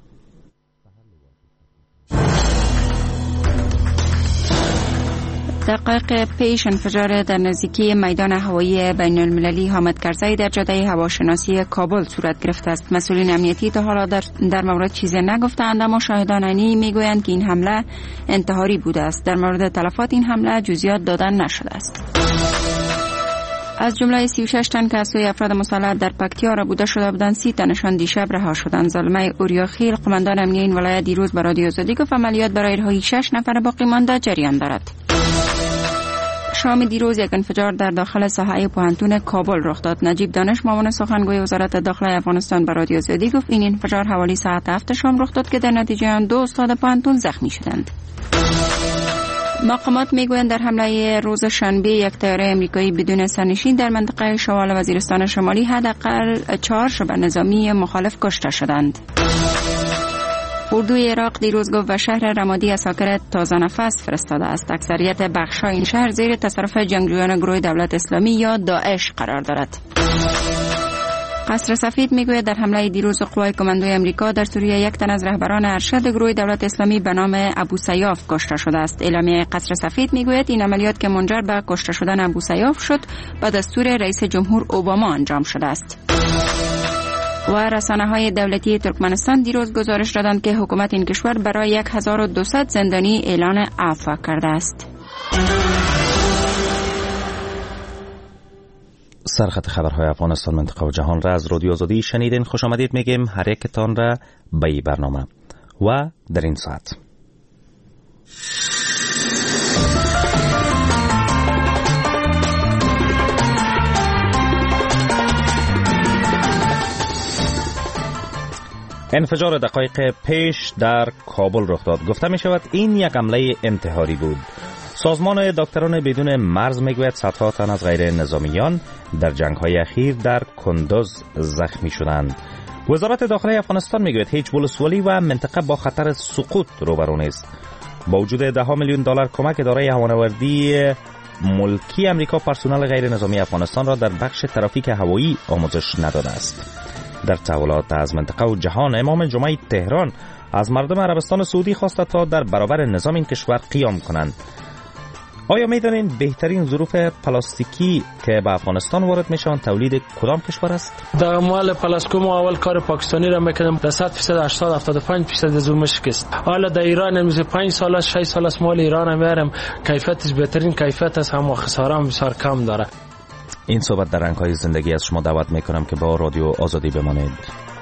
[SPEAKER 3] دقایق پیش انفجار در نزدیکی میدان هوایی بین المللی حامد کرزی در جاده هواشناسی کابل صورت گرفته است. مسئولین امنیتی تا حالا در مورد چیزی نگفتند، اما شاهدان عینی میگویند که این حمله انتحاری بوده است. در مورد تلفات این حمله جزئیات دادن نشده است. از جمله 36 تن که از سوی افراد مسلح در پکتیا ربوده شده بودند، 30 تنشان دیشب رها شدند. زلمه اوریاخیل قماندان امنیه این ولایت دیروز به رادیو آزادی گفت عملیات برای رهایی 6 نفر باقی مانده جریان دارد. شام دیروز یک انفجار در داخل ساحه پوهنتون کابل رخ داد. نجیب دانش معاون سخنگوی وزارت داخله افغانستان به رادیو آزادی گفت این انفجار حوالی ساعت 7 شام رخ داد که در نتیجه آن 2 استاد پوهنتون زخمی شدند. مقامات میگویند در حمله روز شنبه یک طیاره آمریکایی بدون سرنشین در منطقه شمال وزیرستان شمالی حداقل 4 شبه نظامی مخالف کشته شدند. اردوی عراق دیروز گفت و شهر رمادی اساکر تازه نفس فرستاده است. اکثریت بخش‌های این شهر زیر تصرف جنگجویان گروه دولت اسلامی یا داعش قرار دارد. قصر سفید میگوید در حمله دیروز قوای کماندوی امریکا در سوریه یک تن از رهبران ارشد گروه دولت اسلامی به نام ابو سیاف کشته شده است. اعلامیه قصر سفید میگوید این عملیات که منجر به کشته شدن ابو سیاف شد به دستور رئیس جمهور اوباما انجام شده است. و رسانه‌های دولتی ترکمنستان دیروز گزارش دادند که حکومت این کشور برای 1200 زندانی اعلان عفو کرده است.
[SPEAKER 2] سرخط خبرهای افغانستان، منطقه و جهان را از رادیو آزادی شنیدین. خوش آمدید میگیم هر یکتان را به این برنامه و در این ساعت. انفجار دقایق پیش در کابل رخ داد. گفته می شود این یک حمله انتحاری بود. سازمان دکتران بدون مرز میگوید صدها تن از غیر نظامیان در جنگ‌های اخیر در کندوز زخمی شدند. وزارت داخله افغانستان میگوید هیچ ولسوالی و منطقه با خطر سقوط روبرو نیست. با وجود $10 میلیون کمک اداره هوانوردی ملکی امریکا پرسنل غیر نظامی افغانستان را در بخش ترافیک هوایی آموزش نداده است. در تحولات از منطقه و جهان، امام جمعه تهران از مردم عربستان سعودی خواسته تا در برابر نظام این کشور قیام کنند. آیا می‌دانید بهترین ظروف پلاستیکی که به افغانستان وارد میشوند تولید کدام کشور است؟
[SPEAKER 15] در مال پلاسکوم اول کار پاکستانی را میکنم، در 100% 80-75% از اون مشکست. حالا در ایران هنوز 5 سال است 6 سال است مال ایران میارم، کیفیتش بهترین کیفیت است، اما خساره هم بسیار کم داره.
[SPEAKER 2] این صحبت در رنگ‌های زندگی از شما دعوت میکنم که با رادیو آزادی بمانید.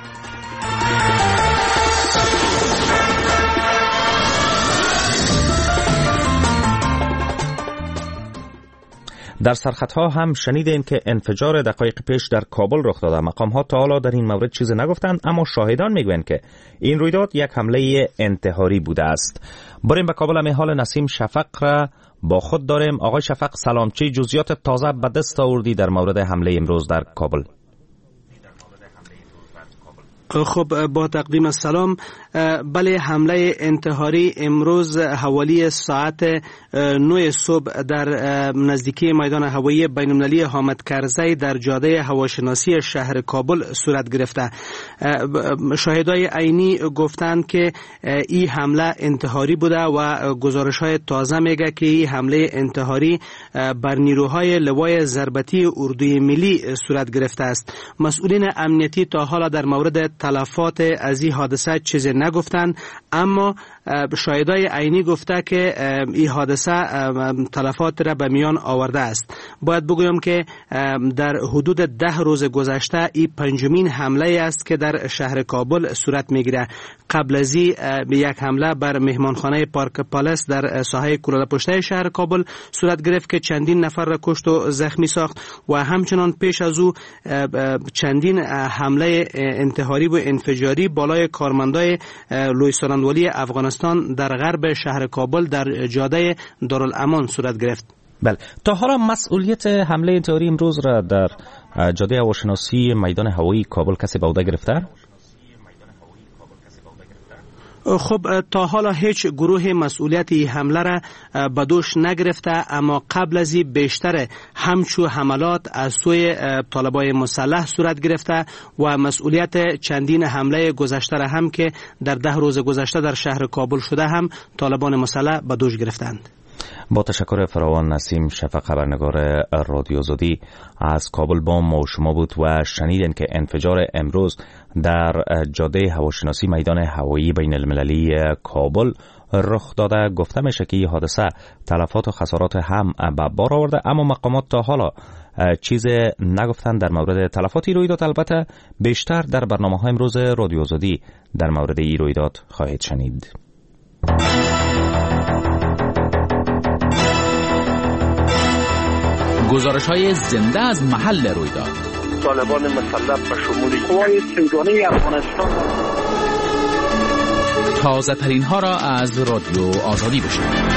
[SPEAKER 2] در سرخطها هم شنیدیم که انفجار دقایق پیش در کابل رخ داده. مقام‌ها تا حالا در این مورد چیزی نگفتند، اما شاهدان میگویند که این رویداد یک حمله انتحاری بوده است. بریم به کابل. می حال نسیم شفق را با خود داریم. آقای شفق سلام، چه جزئیات تازه به دست آوردی در مورد حمله امروز در کابل؟
[SPEAKER 9] خب با تقدیم السلام، بله، حمله انتحاری امروز حوالی ساعت 9 صبح در نزدیکی میدان هوایی بین المللی حامد کرزی در جاده هواشناسی شهر کابل صورت گرفته. شاهدای عینی گفتند که این حمله انتحاری بوده و گزارش‌های تازه میگه که این حمله انتحاری بر نیروهای لوای ضربتی اردوی ملی صورت گرفته است. مسئولین امنیتی تا حالا در مورد تلفات از این حادثه چیزی نگفتند، اما شاهدای عینی گفته که این حادثه تلفات را به میان آورده است. باید بگویم که در حدود 10 روز گذشته این پنجمین حمله است که در شهر کابل صورت میگیره. قبل از این یک حمله بر مهمانخانه پارک پالاس در ساحه کولاله پشته شهر کابل صورت گرفت که چندین نفر را کشت و زخمی ساخت و همچنان پیش از او چندین حمله انتحاری و انفجاری بالای کارمندای لوی سرندولی افغانستان افغانستان در غرب شهر کابل در جاده دارالامان صورت گرفت.
[SPEAKER 2] بله، تا حالا مسئولیت حمله تروری امروز را در جاده هواشناسی میدان هوایی کابل کسی به عهده گرفته؟
[SPEAKER 9] خب تا حالا هیچ گروه مسئولیت حمله را به دوش نگرفته، اما قبل از این بیشتر همچو حملات از سوی طالبای مسلح صورت گرفته و مسئولیت چندین حمله گذشته را هم که در 10 روز گذشته در شهر کابل شده هم طالبان مسلح به دوش گرفتند.
[SPEAKER 2] با تشکر فراوان. نسیم شفق، خبرنگار رادیو آزادی از کابل با ما و شما بود و شنیدین که انفجار امروز در جاده هواشناسی میدان هوایی بین المللی کابل رخ داده. گفته میشه که این حادثه تلفات و خسارات هم به بار آورده، اما مقامات تا حالا چیز نگفتن در مورد تلفاتی رویداد. البته بیشتر در برنامه‌های امروز رادیو آزادی در مورد این رویداد خواهید شنید.
[SPEAKER 16] گزارش‌های زنده از محل رویداد.
[SPEAKER 17] طالبان مسلح به شمول قوای سیگانه افغانستان.
[SPEAKER 16] تازه ترین ها را از رادیو آزادی بشنوید.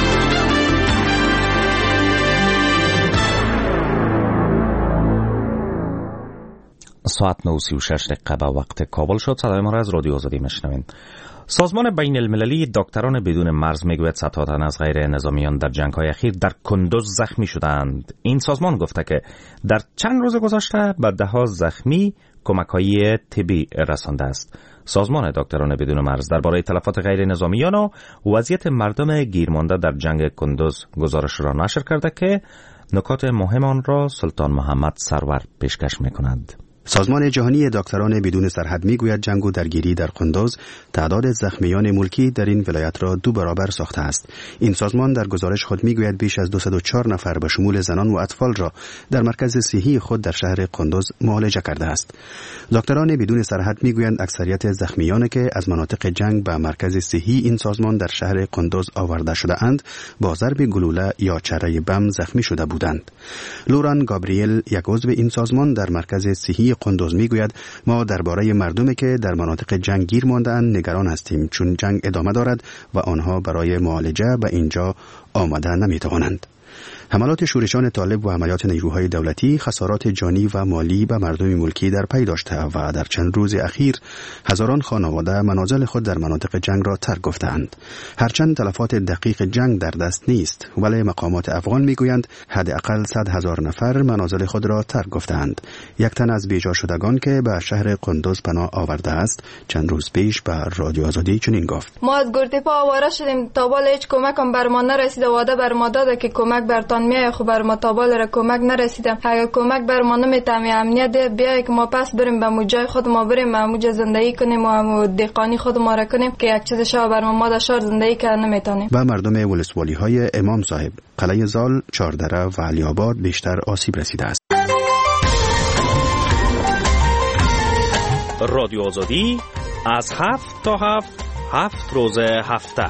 [SPEAKER 2] ساعت 9:36 به وقت کابل شد. صدای ما را از رادیو آزادی میشنوین. سازمان بین المللی دکتران بدون مرز میگوید صدها تن از غیر نظامیان در جنگ‌های اخیر در کندوز زخمی شدند. این سازمان گفته که در چند روز گذشته به ده‌ها زخمی کمک‌های طبی رسانده است. سازمان دکتران بدون مرز درباره تلفات غیر نظامیان و وضعیت مردم گیرمانده در جنگ کندوز گزارش را نشر کرده که نکات مهم آن را سلطان محمد سرور پیشکش می‌کند.
[SPEAKER 18] سازمان جهانی دکتران بدون سرحد میگوید جنگ و درگیری در قندوز تعداد زخمیان ملکی در این ولایت را 2 برابر ساخته است. این سازمان در گزارش خود میگوید بیش از 204 نفر به شمول زنان و اطفال را در مرکز صحی خود در شهر قندوز معالجه کرده است. دکتران بدون سرحد میگویند اکثریت زخمیانی که از مناطق جنگ به مرکز صحی این سازمان در شهر قندوز آورده شده اند با ضرب گلوله یا چره بم زخمی شده بودند. لوران گابریل، یک عضو این سازمان در مرکز صحی قندوز میگوید ما درباره مردمی که در مناطق جنگ گیر مانده‌اند نگران هستیم، چون جنگ ادامه دارد و آنها برای معالجه به اینجا آمده نمیتوانند. حملات شورشان طالب و حملات نیروهای دولتی خسارات جانی و مالی به مردم ملکی در پی داشته و در چند روز اخیر هزاران خانواده منازل خود در مناطق جنگ را ترک گفتند. هرچند تلفات دقیق جنگ در دست نیست، ولی مقامات افغان میگویند حداقل 100,000 نفر منازل خود را ترک گفتند. یک تن از بیجا شدگان که به شهر قندوز پناه آورده است چند روز پیش به رادیو آزادی چنین گفت:
[SPEAKER 19] ما از گردپا آواره شدیم، تا بالا هیچ کمکم بر ما نرسیده. وعده بر ما داده که کمک برتان میای، خب بر ما تا بالا را کمک نرسیده. اگر کمک بر ما نمیتونه امنیت ده بیای که ما پس بریم به موجای خود ما بریم به موج زندگی کنیم و دهقانی خود ما را کنیم که یک چیز شاه بر ما در شهر زندگی کردن نمیتونیم.
[SPEAKER 18] و مردم ولسوالی های امام صاحب، قلعه زال، چاردره و علی آباد بیشتر آسیب رسیده است.
[SPEAKER 2] رادیو آزادی از 7 تا 7 روز هفته.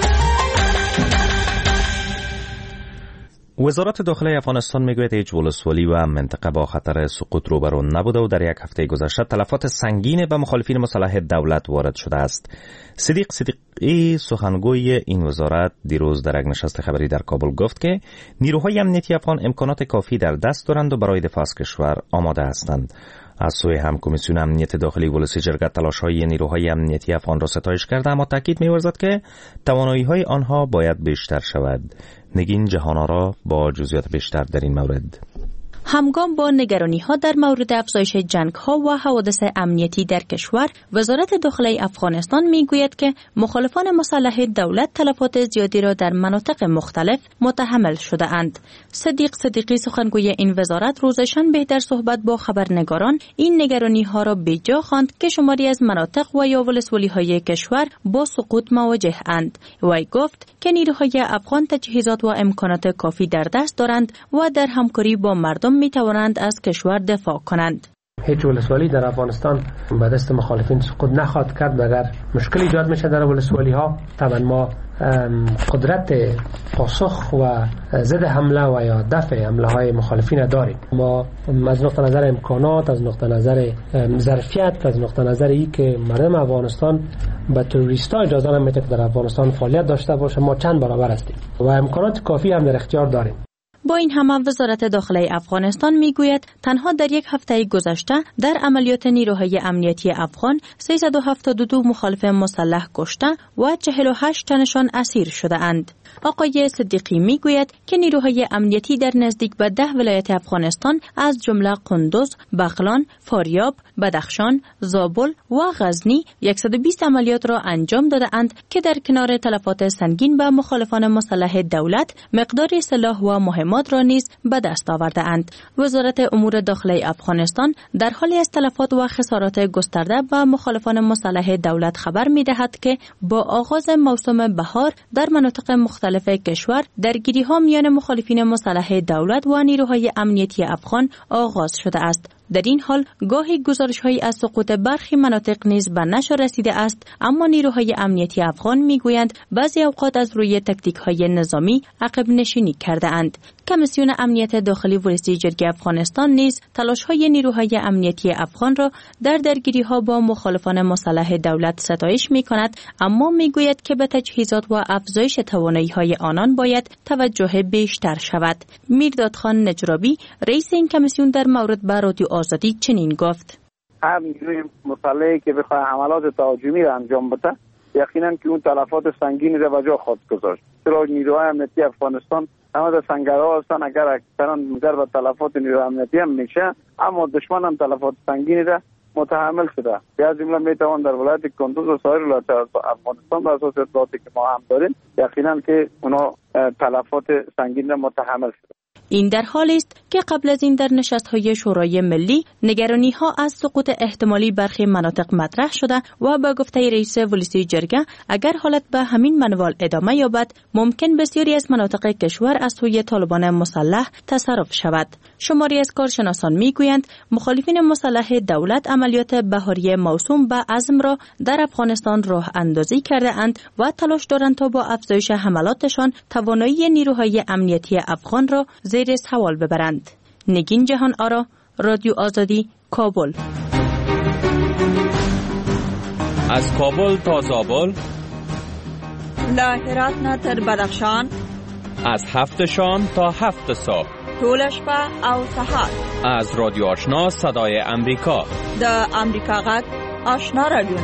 [SPEAKER 2] وزارت داخلی افغانستان میگوید هیچ ولسوالی و منطقه با خطر سقوط روبرو نبوده و در یک هفته گذشته تلفات سنگین به مخالفین مسلح دولت وارد شده است. صدیق صدیقی سخنگوی این وزارت دیروز در یک نشست خبری در کابل گفت که نیروهای امنیتی افغان امکانات کافی در دست دارند و برای دفاع از کشور آماده هستند. از سوی هم کمیسیون امنیت داخلی ولسی جرگه تلاش‌های نیروهای امنیتی افغان را ستایش کرده، اما تاکید می‌ورزد که توانایی‌های آنها باید بیشتر شود. نگین جهان‌آرا با جزئیات بیشتر در این مورد.
[SPEAKER 20] همگام با نگرانی‌ها در مورد افزایش جنگ‌ها و حوادث امنیتی در کشور، وزارت داخلی افغانستان می‌گوید که مخالفان مسلح دولت تلفات زیادی را در مناطق مختلف متحمل شده‌اند. صدیق صدیقی سخنگوی این وزارت روز شنبه در صحبت با خبرنگاران این نگرانی‌ها را بی‌جا خواند که شماری از مناطق و یا ولسوالی‌های کشور با سقوط مواجه‌اند. وی گفت که نیروهای افغان تجهیزات و امکانات کافی در دست دارند و در همکاری با مردم می توانند از کشور دفاع کنند.
[SPEAKER 15] هیچ ولسوالی در افغانستان به دست مخالفین سقوط نخواهد کرد. اگر مشکل ایجاد میشه در ولسوالی ها، طبعا ما
[SPEAKER 21] قدرت پاسخ و ضد حمله و یا دفع حمله های مخالفین داریم. ما از نقطه نظر امکانات، از نقطه نظر ظرفیت، از نقطه نظر ای که مردم افغانستان به توریستا اجازه نمیده که در افغانستان فعالیت داشته باشه، ما چند برابر هستیم و امکانات کافی هم در اختیار داریم.
[SPEAKER 20] با این همه وزارت داخله افغانستان میگوید تنها در یک هفته گذشته در عملیات نیروهای امنیتی افغان 372 مخالف مسلح کشته و 48 تنشان اسیر شده اند. آقای صدیقی میگوید که نیروهای امنیتی در نزدیک به 10 ولایت افغانستان از جمله قندوز، بغلان، فاریاب، بدخشان، زابل و غزنی 120 عملیات را انجام داده اند که در کنار تلفات سنگین به مخالفان مسلح دولت مقدار سلاح و مهمات را نیز به دست آورده اند. وزارت امور داخلی افغانستان در حالی از تلفات و خسارات گسترده به مخالفان مسلح دولت خبر می‌دهد که با آغاز موسم بهار در مناطق مختلف کشور درگیری‌ها میان مخالفین مسلح دولت و نیروهای امنیتی افغان آغاز شده است. در این حال گاهی گزارش‌هایی از سقوط برخی مناطق نیز به نشر رسیده است، اما نیروهای امنیتی افغان میگویند بعضی اوقات از روی تکتیک‌های نظامی عقب نشینی کرده اند. کمیسیون امنیت داخلی ولسی جرگه افغانستان نیز تلاش‌های نیروهای امنیتی افغان را در درگیری‌ها با مخالفان مسلح دولت ستایش می‌کند، اما میگوید که به تجهیزات و افزایش توانایی‌های آنان باید توجه بیشتر شود. میرداد خان نجرابی رئیس این کمیسیون در مورد به رادیو آزادی چنین گفت:
[SPEAKER 17] هر نیروی مسلحی که بخواد حملات تهاجمی را انجام بده یقینا که اون تلفات سنگینی را به جا خواهد گذاشت. چرا نیروهای امنیتی افغانستان همه در سنگرها هستن، اگر اکثرا منجر به تلفات نیروهای امنیتی هم میشه، اما دشمن هم تلفات سنگینی را متحمل شده. از جمله میتوان در ولایت کندوز و سایر ولایات افغانستان بر اساس اطلاعاتی که ما هم داریم یقینا که اونا تلفات سنگین را متحمل شده.
[SPEAKER 20] این در حالی است که قبل از این در نشست‌های شورای ملی نگرانی‌ها از سقوط احتمالی برخی مناطق مطرح شده و با گفته رئیس ولسی جرگه اگر حالت به همین منوال ادامه یابد ممکن بسیاری از مناطق کشور از سوی طالبان مسلح تصرف شود. شماری از کارشناسان میگویند مخالفین مسلح دولت عملیات بهاری موسوم به عزم را در افغانستان راه اندازی کرده اند و تلاش دارند تا با افزایش حملاتشان توانایی نیروهای امنیتی افغان را زیر سوال ببرند. نگین جهان آرا، رادیو آزادی، کابل.
[SPEAKER 7] از کابل تا زابل،
[SPEAKER 8] له هرات نه تر بدخشان،
[SPEAKER 7] از 7 شام تا 7 صبح،
[SPEAKER 8] ټول شپه او سهار.
[SPEAKER 7] از رادیو آشنا صدای امریکا،
[SPEAKER 8] د امریکا غږ آشنا رادیو.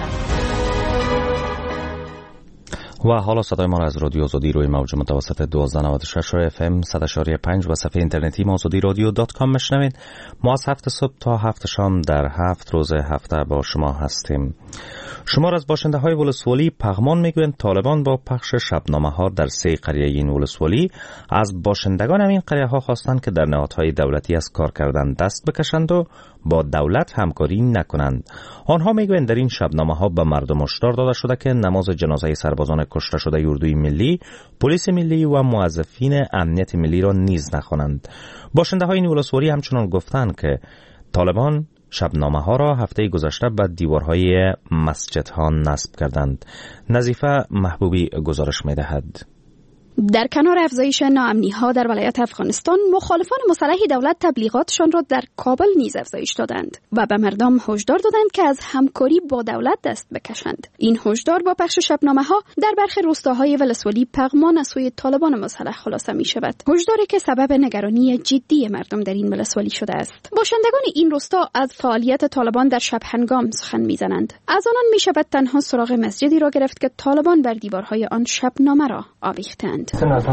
[SPEAKER 2] و حالا صدای ما را از رادیو آزادی روی موج متوسط 1296 FM 100.5 و صفحه اینترنتی azadiradyo.com میشنوید. ما از 7 صبح تا 7 شام در 7 روز هفته با شما هستیم. شمار از باشنده های ولسوالی پغمان میگویند طالبان با پخش شبنامه ها در 3 قریه این ولسوالی از باشندگان همین قریه ها خواستند که در نهادهای دولتی از کار کردن دست بکشند و با دولت همکاری نکنند. آنها میگویند در این شبنامه ها به مردم هشدار داده شده که نماز جنازه سربازان کشته شده اردوی ملی، پلیس ملی و موظفین امنیت ملی را نیز نخوانند. باشنده های این ولسوالی همچنان گفتند که طالبان شبنامه ها را هفته گذشته به دیوارهای مسجد ها نصب کردند. نظیفه محبوبی گزارش می دهد.
[SPEAKER 22] در کنار افزایش ناامنی ها در ولایت افغانستان، مخالفان مسلح دولت تبلیغاتشان را در کابل نیز افزایش دادند و به مردم هشدار دادند که از همکاری با دولت دست بکشند. این هشدار با پخش شبنامه ها در برخی روستاهای ولسوالی پغمان از سوی طالبان مسلح خلاصه می شود. هشداری که سبب نگرانی جدی مردم در این ولسوالی شده است. باشندگان این روستا از فعالیت طالبان در شب هنگام سخن میزنند. از آنان می شود تنها سراغ مسجدی را گرفت که طالبان بر دیوارهای آن شبنامه را آویختند.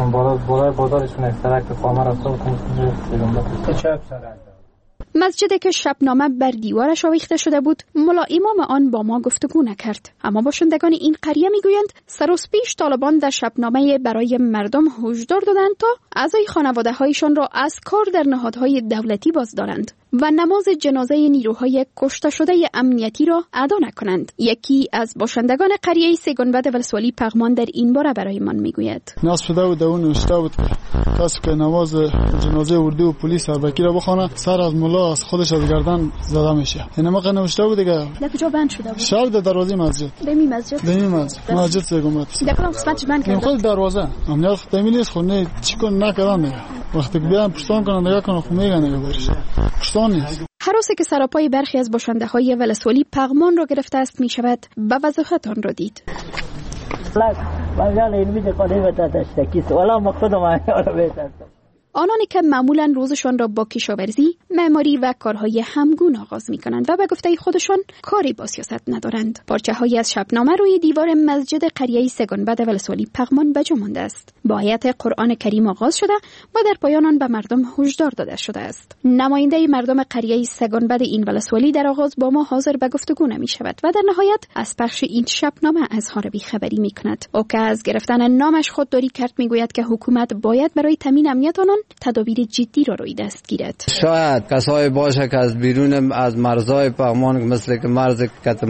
[SPEAKER 22] مسجدی که شبنامه بر دیوارش آویخته شده بود، ملا امام آن با ما گفتگو نکرد، اما باشندگان این قریه میگویند سروسپیش طالبان در شبنامه برای مردم هشدار دادند تا اعضای خانواده هایشان را از کار در نهادهای دولتی باز دارند. و نماز جنازه نیروهای کشته شده امنیتی را ادا نکنند. یکی از باشندگان قریه سه گنبد ولسوالی پغمان در این باره برایمان میگوید.
[SPEAKER 4] ناس شده بود اون نوشته بود کسی که نماز جنازه اردو و پلیس اربکی را بخونه سر از ملا از خودش از گردن زده میشه. این ما نوشته بود دیگه.
[SPEAKER 22] در کجا بند شده بود؟
[SPEAKER 4] شهر دروازه مسجد. دمی مسجد سه گنبد.
[SPEAKER 22] در کدام قسمتش بند کرده؟
[SPEAKER 4] خود دروازه. امنیت دمی نیست خونه چیکار نکردن دیگه. وقتی که بیان پشتون کنن نگاه کنن خب میگن دیگه برش. پشتون نیست.
[SPEAKER 22] هراسی که سراپای برخی از باشنده‌های ولسوالی پغمان را گرفته است میشود به وضاحت آن را دید. آنانی که معمولاً روزشان را با کشاورزی، معماری و کارهای همگون آغاز می‌کنند و به گفته خودشان کاری با سیاست ندارند. پارچه‌هایی از شبنامه روی دیوار مسجد قریه سه گنبد ولسوالی پغمان به جا مانده است. با آیت قرآن کریم آغاز شده و در پایان آن به مردم هشدار داده شده است. نماینده مردم قریه سه گنبد این ولسوالی در آغاز با ما حاضر به گفتگو نمی‌شود و در نهایت از پخش این شبنامه اظهار بی‌خبری می‌کند. او که از گرفتن نامش خودداری کرد می‌گوید که حکومت باید برای تامین امنیت آنان تدابیر جدی را روی دست گیرد.
[SPEAKER 5] شاید کسایی باشه که از بیرون از مرزهای پغمان مثل که مرز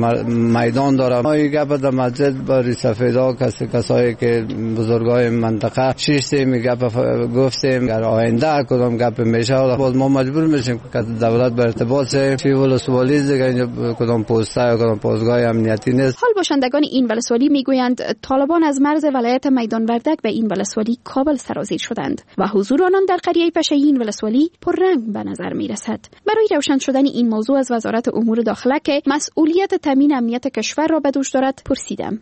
[SPEAKER 5] میدان داره ما یک گپ در مسجد بری سفیدا کسایی که بزرگای منطقه شیشته میگه گفتیم در آینده کدام گپ میشه باز ما مجبور میشیم که دولت بر ارتباط فی ولسوالی دیگه کدام پسته یا کدام پاسگاه امنیتی نیست.
[SPEAKER 22] حال باشندگان این ولسوالی میگویند طالبان از مرز ولایت میدان وردک به این ولسوالی کابل سرازیر شدند و حضور آنان در قریه پشه این ولسوالی پررنگ به نظر می رسد. برای روشن شدن این موضوع از وزارت امور داخله که مسئولیت تامین امنیت کشور را به دوش دارد پرسیدم.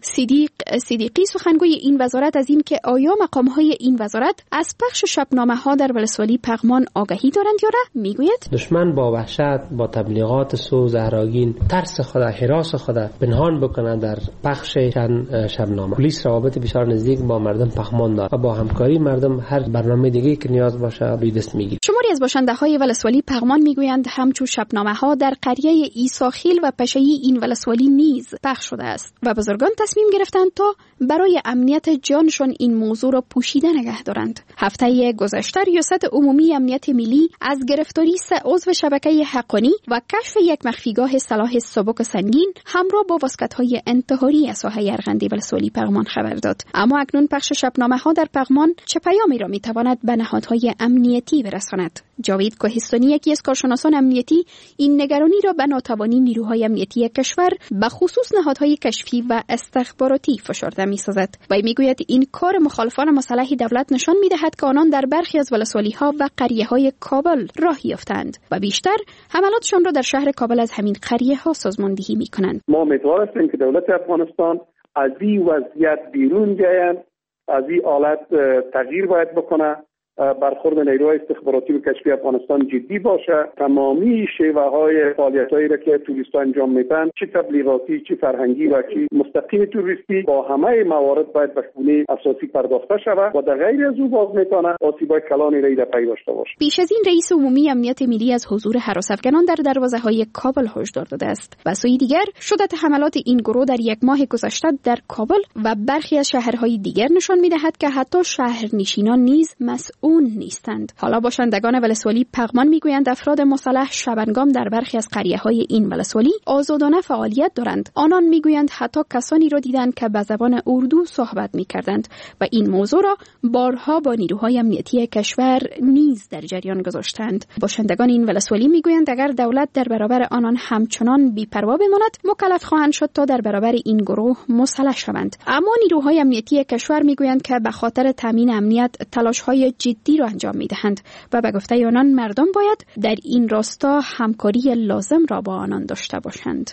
[SPEAKER 22] صدیقی سخنگوی این وزارت از این که آیا مقامهای این وزارت از پخش شبنامه ها در ولسوالی پغمان آگاهی دارند یا نه میگوید
[SPEAKER 21] دشمن با وحشت با تبلیغات سو زهراگین ترس خود هراس خود پنهان بکنند در پخش شبنامه. پلیس روابط بسیار نزدیک با مردم پغمان دارد و با همکاری مردم هر برنامه دیگه که نیاز باشه روی دست میگیرد.
[SPEAKER 22] شماری از باشنده‌های ولسوالی پغمان میگویند همچون شبنامه‌ها در قریه عیساخیل و پشه‌ای این ولسوالی نیز پخش شده است و بزرگان تصمیم گرفتند تا برای امنیت جانشان این موضوع را پوشیده نگه دارند. هفته گذشته ریاست عمومی امنیت ملی از گرفتاری 3 عضو شبکه حقانی و کشف یک مخفیگاه سلاح سبک سنگین همراه با واسکت‌های انتحاری از ساحه ارغندی ولسوالی پغمان خبر داد. اما اکنون پخش شبنامه‌ها در پغمان چه پیامی را می‌تواند به نهادهای امنیتی برساند؟ جاوید کوهستانی یکی از کارشناسان امنیتی این نگرانی را به ناتوانی نیروهای امنیتی کشور به خصوص نهادهای کشفی و استخباراتی فشرده می‌سازد و میگوید این کار مخالفان مسلح دولت نشان می‌دهد که آنان در برخی از ولسوالی‌ها و قریه‌های کابل راه یافتند و بیشتر حملاتشان را در شهر کابل از همین قریه‌ها سازماندهی می‌کنند.
[SPEAKER 12] ما امیدوار هستیم که دولت افغانستان از این وضعیت بیرون بیاید، از این حالت تغییر باید بکنه، برخورد نیروهای استخباراتی و کشفی افغانستان جدی باشه، تمامی شیوه‌های فعالیتایی را که توریست‌ها انجام میدن، چه تبلیغاتی، چه فرهنگی و چه مستقیم توریستی، با همه موارد باید به گونه اساسی پرداخته شود و در غیر از او باز میتونه آسیب‌های کلانی را پی داشته باشه.
[SPEAKER 22] پیش از این رئیس عمومی امنیت ملی از حضور هراس افغانان در دروازه‌های کابل هشدار داده است و سوی دیگر شدت حملات این گروه در یک ماه گذشته در کابل و برخی از شهرهای دیگر نشان می‌دهد که حتی شهرنشینان نیز مسئول نیستند. حالا باشندگان ولسوالی پغمان میگویند افراد مسلح شبنگام در برخی از قریه‌های این ولسوالی آزادانه فعالیت دارند. آنان میگویند حتی کسانی را دیدند که به زبان اردو صحبت میکردند و این موضوع را بارها با نیروهای امنیتی کشور نیز در جریان گذاشتند. باشندگان این ولسوالی میگویند اگر دولت در برابر آنان همچنان بی‌پروا بماند مکلف خواهند شد تا در برابر این گروه مسلح شوند. اما نیروهای امنیتی کشور میگویند که به خاطر تامین امنیت تلاش‌های جدی را انجام می‌دهند و به گفته آنان مردم باید در این راستا همکاری لازم را با آنان داشته باشند.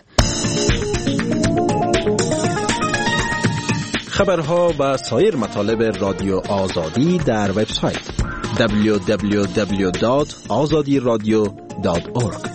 [SPEAKER 23] خبرها و سایر مطالب رادیو آزادی در وبسایت www.azadiradio.org.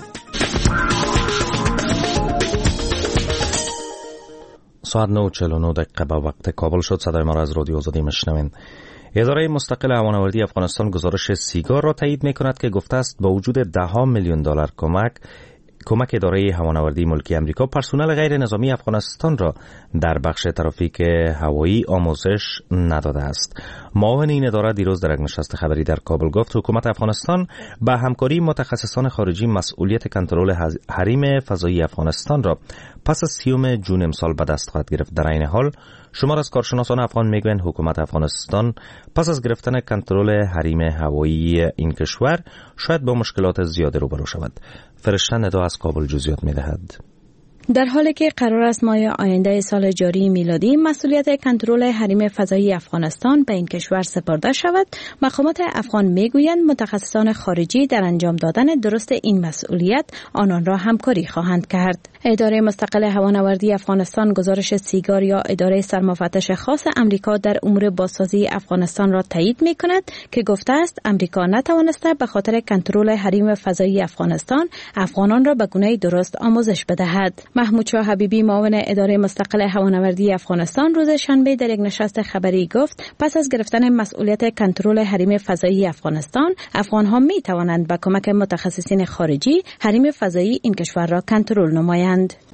[SPEAKER 2] ساعت 9:49 به وقت کابل شد. صدای ما را از رادیو آزادی میشنوین. اداره مستقل امان‌آوردی افغانستان گزارش سیگار را تایید می‌کند که گفته است با وجود $10 میلیون کمک کمک اداره هوانوردی ملکی امریکا پرسنل غیر نظامی افغانستان را در بخش ترافیک هوایی آموزش نداده است. معاون این اداره دیروز در یک نشست خبری در کابل گفت حکومت افغانستان با همکاری متخصصان خارجی مسئولیت کنترل حریم فضایی افغانستان را پس از 30 جون امسال به دست خواهد گرفت. در این حال شمار از کارشناسان افغان میگویند حکومت افغانستان پس از گرفتن کنترل حریم هوایی این کشور شاید با مشکلات زیاده روبرو شود. فرشته ندا از کابل جزئیات میدهد.
[SPEAKER 20] در حالی که قرار است ماه آینده سال جاری میلادی مسئولیت کنترل حریم فضایی افغانستان به این کشور سپرده شود، مقامات افغان میگویند متخصصان خارجی در انجام دادن درست این مسئولیت آنان را همکاری خواهند کرد. اداره مستقل هوانوردی افغانستان گزارش سیگار یا اداره سرمفتش خاص امریکا در امور بازسازی افغانستان را تایید می‌کند که گفته است امریکا نتوانسته به خاطر کنترل حریم فضایی افغانستان افغانان را به گونه درست آموزش بدهد. محمود شاه حبیبی معاون اداره مستقل هوانوردی افغانستان روز شنبه در یک نشست خبری گفت پس از گرفتن مسئولیت کنترل حریم فضایی افغانستان افغان‌ها می‌توانند با کمک متخصصین خارجی حریم فضایی این کشور را کنترل نمایند.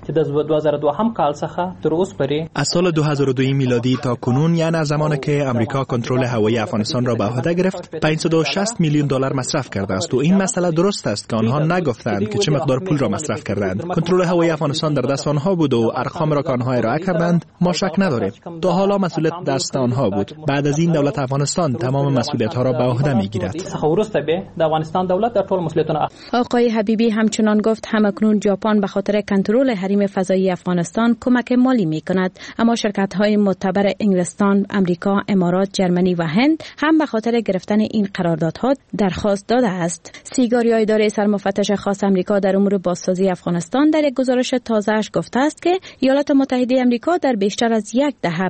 [SPEAKER 6] از سال 2002 میلادی تا کنون، یعنی از زمانی که امریکا کنترل هوایی افغانستان را به عهده گرفت، 560 میلیون دلار مصرف کرده است و این مسئله درست است که آنها نگفتند که چه مقدار پول را مصرف کردند. کنترل هوایی افغانستان در دست آنها بود و ارقام را که آنها ارائه کردند ما شک نداریم. تا حالا مسئولیت دست آنها بود. بعد از این دولت افغانستان تمام مسئولیت ها را به عهده میگیرد.
[SPEAKER 20] آقای حبیبی همچنان گفت همکنون ژاپن به خاطر کنترل حریم فضایی افغانستان کمک مالی می‌کند، اما شرکت‌های معتبر انگلستان، آمریکا، امارات، جرمنی و هند هم به خاطر گرفتن این قراردادها درخواست داده است. سیگار یا اداره سرمفتش خاص آمریکا در امور بازسازی افغانستان در یک گزارش تازه‌اش گفته است که ایالات متحده آمریکا در بیشتر از یک دهه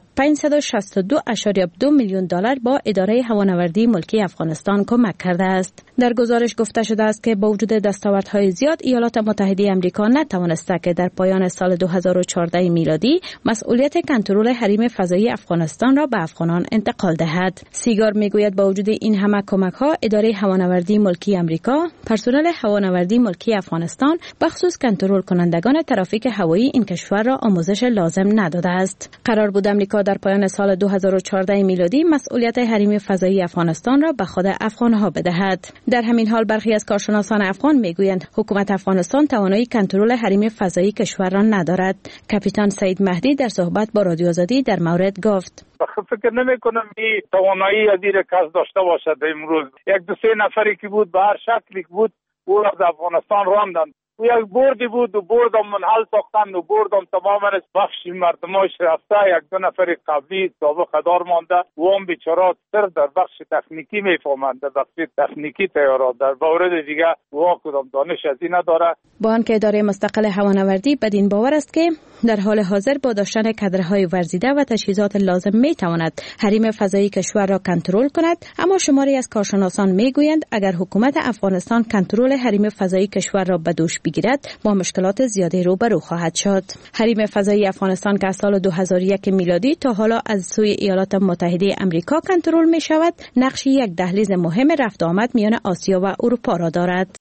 [SPEAKER 20] 562.2 میلیون دلار با اداره هوانوردی ملکی افغانستان کمک کرده است. در گزارش گفته شده است که با وجود دستاوردهای زیاد ایالات متحده آمریکا نتوانسته که در پایان سال 2014 میلادی مسئولیت کنترل حریم فضایی افغانستان را به افغانان انتقال دهد. سیگار میگوید با وجود این همه کمک‌ها اداره هوانوردی ملکی آمریکا پرسنل هوانوردی ملکی افغانستان بخصوص کنترل کنندگان ترافیک هوایی این کشور را آموزش لازم نداده است. قرار بود آمریکا در پایان سال 2014 میلادی مسئولیت حریم فضایی افغانستان را به خود افغان‌ها بدهد. در همین حال برخی از کارشناسان افغان میگویند حکومت افغانستان توانایی کنترل حریم فضایی کشور را ندارد. کاپیتان سعید مهدی در صحبت با رادیو آزادی در مورد گفت:
[SPEAKER 10] فکر نمی کنم این توانایی از این کس داشته باشد. امروز یک دو سه نفری که بود به هر شکلی بود او از افغانستان راندند. او یک بردی بود و بردم منحل ساختند و بردم تماما از بخش مردماش رفته. یک دو نفر قبلی سابق دار مانده و هم بیچارات سر در بخش تکنیکی میفهمند، در بخش تکنیکی تیارات، در مورد دیگه وا کدام دانش از این نداره.
[SPEAKER 20] با آنکه اداره مستقل هوانوردی بدین باور است که در حال حاضر با داشتن کادرهای ورزیده و تجهیزات لازم میتواند حریم فضایی کشور را کنترل کند، اما شماری از کارشناسان میگویند اگر حکومت افغانستان کنترل حریم فضایی کشور را به دوش بگیرد با مشکلات زیادی روبرو خواهد شد. حریم فضایی افغانستان که از سال 2001 میلادی تا حالا از سوی ایالات متحده آمریکا کنترل می شود، نقش یک دهلیز مهم رفت آمد میان آسیا و اروپا را دارد.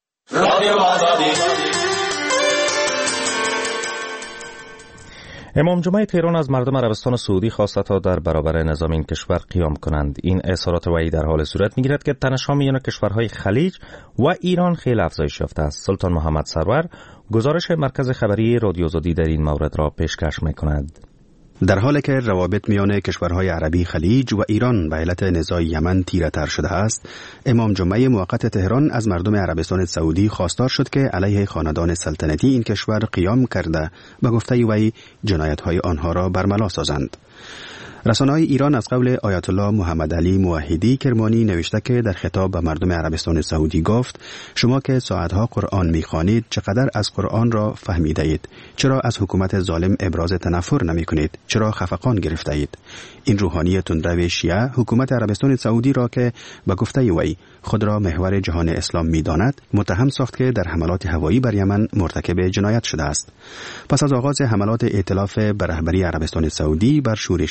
[SPEAKER 2] امام جمعه تهران از مردم عربستان سعودی خواسته تا در برابر نظام این کشور قیام کنند. این اظهارات وی در حال صورت میگیرد که تنش‌ها میان کشورهای خلیج و ایران خیلی افزایش یافته است. سلطان محمد سرور گزارش مرکز خبری رادیو آزادی در این مورد را پیشکش می‌کند.
[SPEAKER 18] در حالی که روابط میان کشورهای عربی خلیج و ایران به علت نزاع یمن تیره‌تر شده است، امام جمعه موقت تهران از مردم عربستان سعودی خواستار شد که علیه خاندان سلطنتی این کشور قیام کرده به گفته وی جنایت‌های آنها را برملا سازند. رسانه‌های ایران از قول آیت الله محمد علی موحدی کرمانی نوشته که در خطاب به مردم عربستان سعودی گفت: شما که ساعتها قرآن می‌خوانید چقدر از قرآن را فهمیده اید؟ چرا از حکومت ظالم ابراز تنفر نمی‌کنید؟ چرا خفقان گرفته اید؟ این روحانی تندرو شیعه حکومت عربستان سعودی را که به گفته وی خود را محور جهان اسلام می‌داند متهم ساخت که در حملات هوایی بر یمن مرتکب جنایت شده است. پس از آغاز حملات ائتلاف به رهبری عربستان سعودی بر شورشیان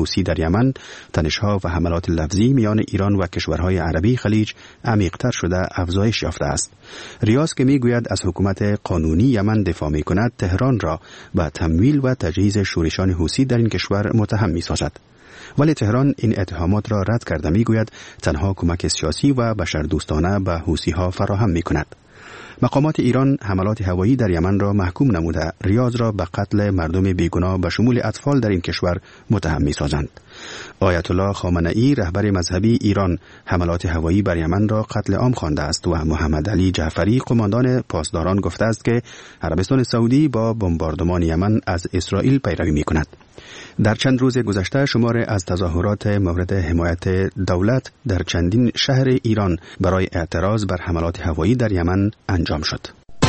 [SPEAKER 18] حوثی در یمن، تنش‌ها و حملات لفظی میان ایران و کشورهای عربی خلیج عمیق‌تر شده افزایش یافته است. ریاض که میگوید از حکومت قانونی یمن دفاع می‌کند، تهران را به تمویل و تجهیز شورشان حوثی در این کشور متهم می‌سازد. ولی تهران این اتهامات را رد کرده میگوید تنها کمک سیاسی و بشردوستانه به حوثی‌ها فراهم می‌کند. مقامات ایران حملات هوایی در یمن را محکوم نموده ریاض را به قتل مردم بیگناه به شمول اطفال در این کشور متهم می‌سازند. آیت الله خامنه‌ای رهبر مذهبی ایران حملات هوایی بر یمن را قتل عام خوانده است و محمد علی جعفری قماندان پاسداران گفته است که عربستان سعودی با بمباردمان یمن از اسرائیل پیروی می‌کند. در چند روز گذشته شمار از تظاهرات مورد حمایت دولت در چندین شهر ایران برای اعتراض بر حملات هوایی در یمن انجام شد.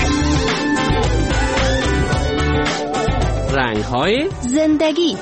[SPEAKER 1] رنگ‌های
[SPEAKER 22] زندگی.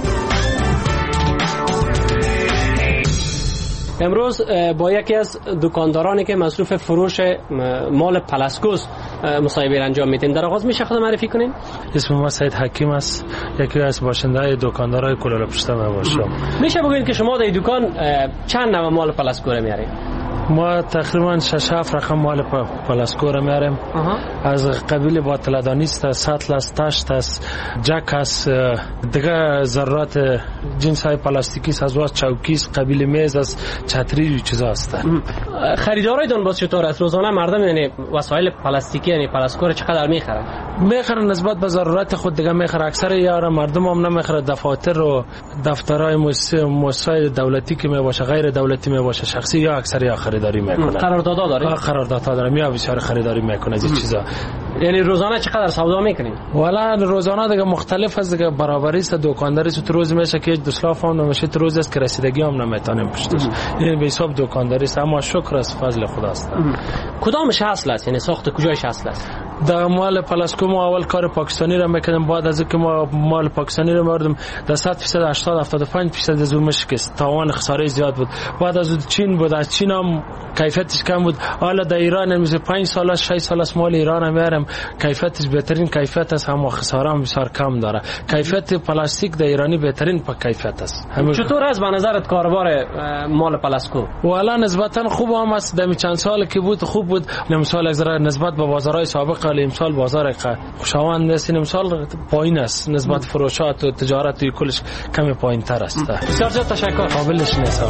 [SPEAKER 21] امروز با یکی از دکاندارانی که مصروف فروش مال پلاسکوس مصاحبه انجام میدیم. در آغاز میشه خود معرفی کنین؟
[SPEAKER 15] اسم ما سید حکیم است، یکی از باشنده‌های دکاندارای کلال پشت ما باشم.
[SPEAKER 21] میشه بگین که شما در دکان چند نوع مال پلاسکو رو میارین؟
[SPEAKER 15] ما تقریبا 6-7 رقم مال پلاسکو رو میاریم. از قبیل باطلدانیست است، سطل است، تشت است، جک است، دیگه ذرات جنس های پلاستیکی است، از چوکی است، قبیل میز است، چتری و چیزا است.
[SPEAKER 21] خریدارای دنباس چطور است؟ روزانه مردم یعنی وسایل پلاستیکی یعنی پلاسکو رو چقدر میخرن؟
[SPEAKER 15] میخرن نسبت به ضرورت خود، دیگه میخره. اکثر یارا مردم هم نمیخره. دفاتر و دفترهای مؤسسات دولتی که میباشه، غیر دولتی میباشه، شخصی یا اکثر یا خریداری میکنن.
[SPEAKER 21] قراردادها داره؟
[SPEAKER 15] قراردادها دارم یا بسیار خریداری میکنه از این چیزا.
[SPEAKER 21] یعنی روزانه چقدر سودا میکنین؟
[SPEAKER 15] والا روزانه دیگه مختلف است، دیگه برابری است. دکانداری تو روز میشه که دسلاف هم نمیشه، تو روز است که رسیدگی هم نمیتونیم پشتش. یعنی به حساب دکانداری است، اما شکر است، فضل خداست.
[SPEAKER 21] کدامش اصل است؟ یعنی ساخت کجایش اصل است؟
[SPEAKER 15] در مال پلاسکو ما اول کار پاکستانی را میکردیم، بعد از اینکه ما مال پاکستانی را می‌آوردیم در 100% 80-75% از اون مشکست، تاوان خساره زیاد بود. بعد از اون چین بود، از چین هم کیفیتش کم بود. حالا در ایران مثل 5 سال 6 سال مال ایران میارم، کیفیتش بهترین کیفیت است، اما خساره هم بسیار کم داره. کیفیت پلاستیک در ایرانی بهترین کیفیت است.
[SPEAKER 21] چطور است به نظرت کاروبار مال پلاسکو؟
[SPEAKER 15] والا نسبتا خوب هم است. در چند سال که بود خوب بود. مثال از نسبت به بازارهای سابق امسال بازار خوشاوند است، امسال پایین است نسبت فروشات و تجارت و کلش کمی پایین تر است.
[SPEAKER 21] بسیار زیاد تشکر.
[SPEAKER 15] قابلش نیست.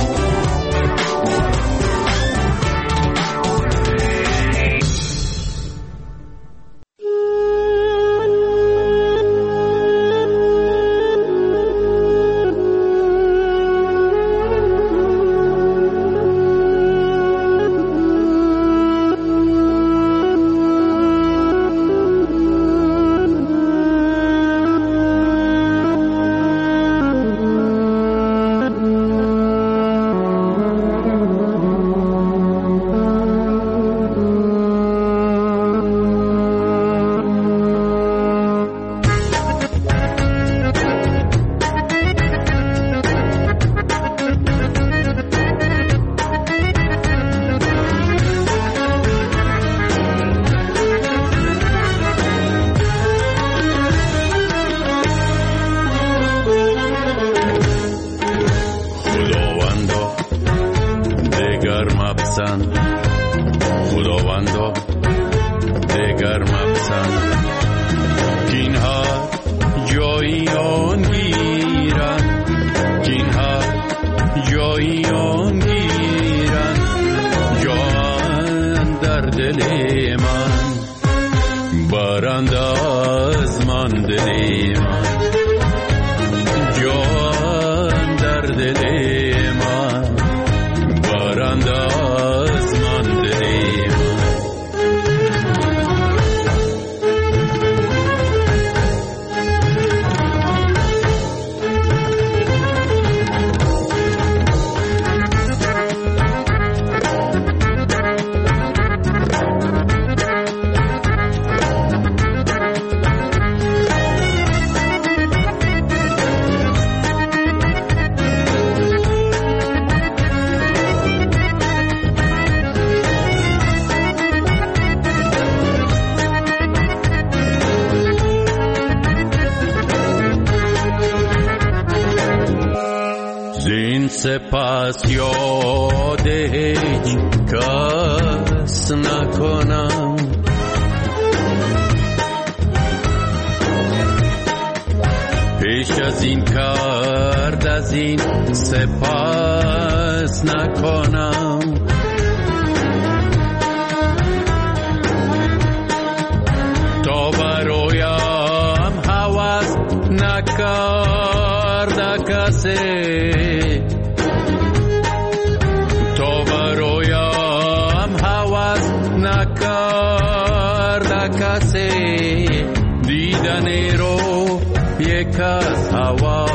[SPEAKER 11] خداوندا دگر مپسند کینها جایی آن گیرن، کینها جایی آن گیرن، جان در دل من برند از من دل من، جان در دل من برند از من دل من. پس یاد هیچ کس نکنم. پیش از این کرد از این سپاس نکنم. تا برایم هوس نکرد کسی، تا برایم هوس نکرد کسی، دیدن رو یک از هوا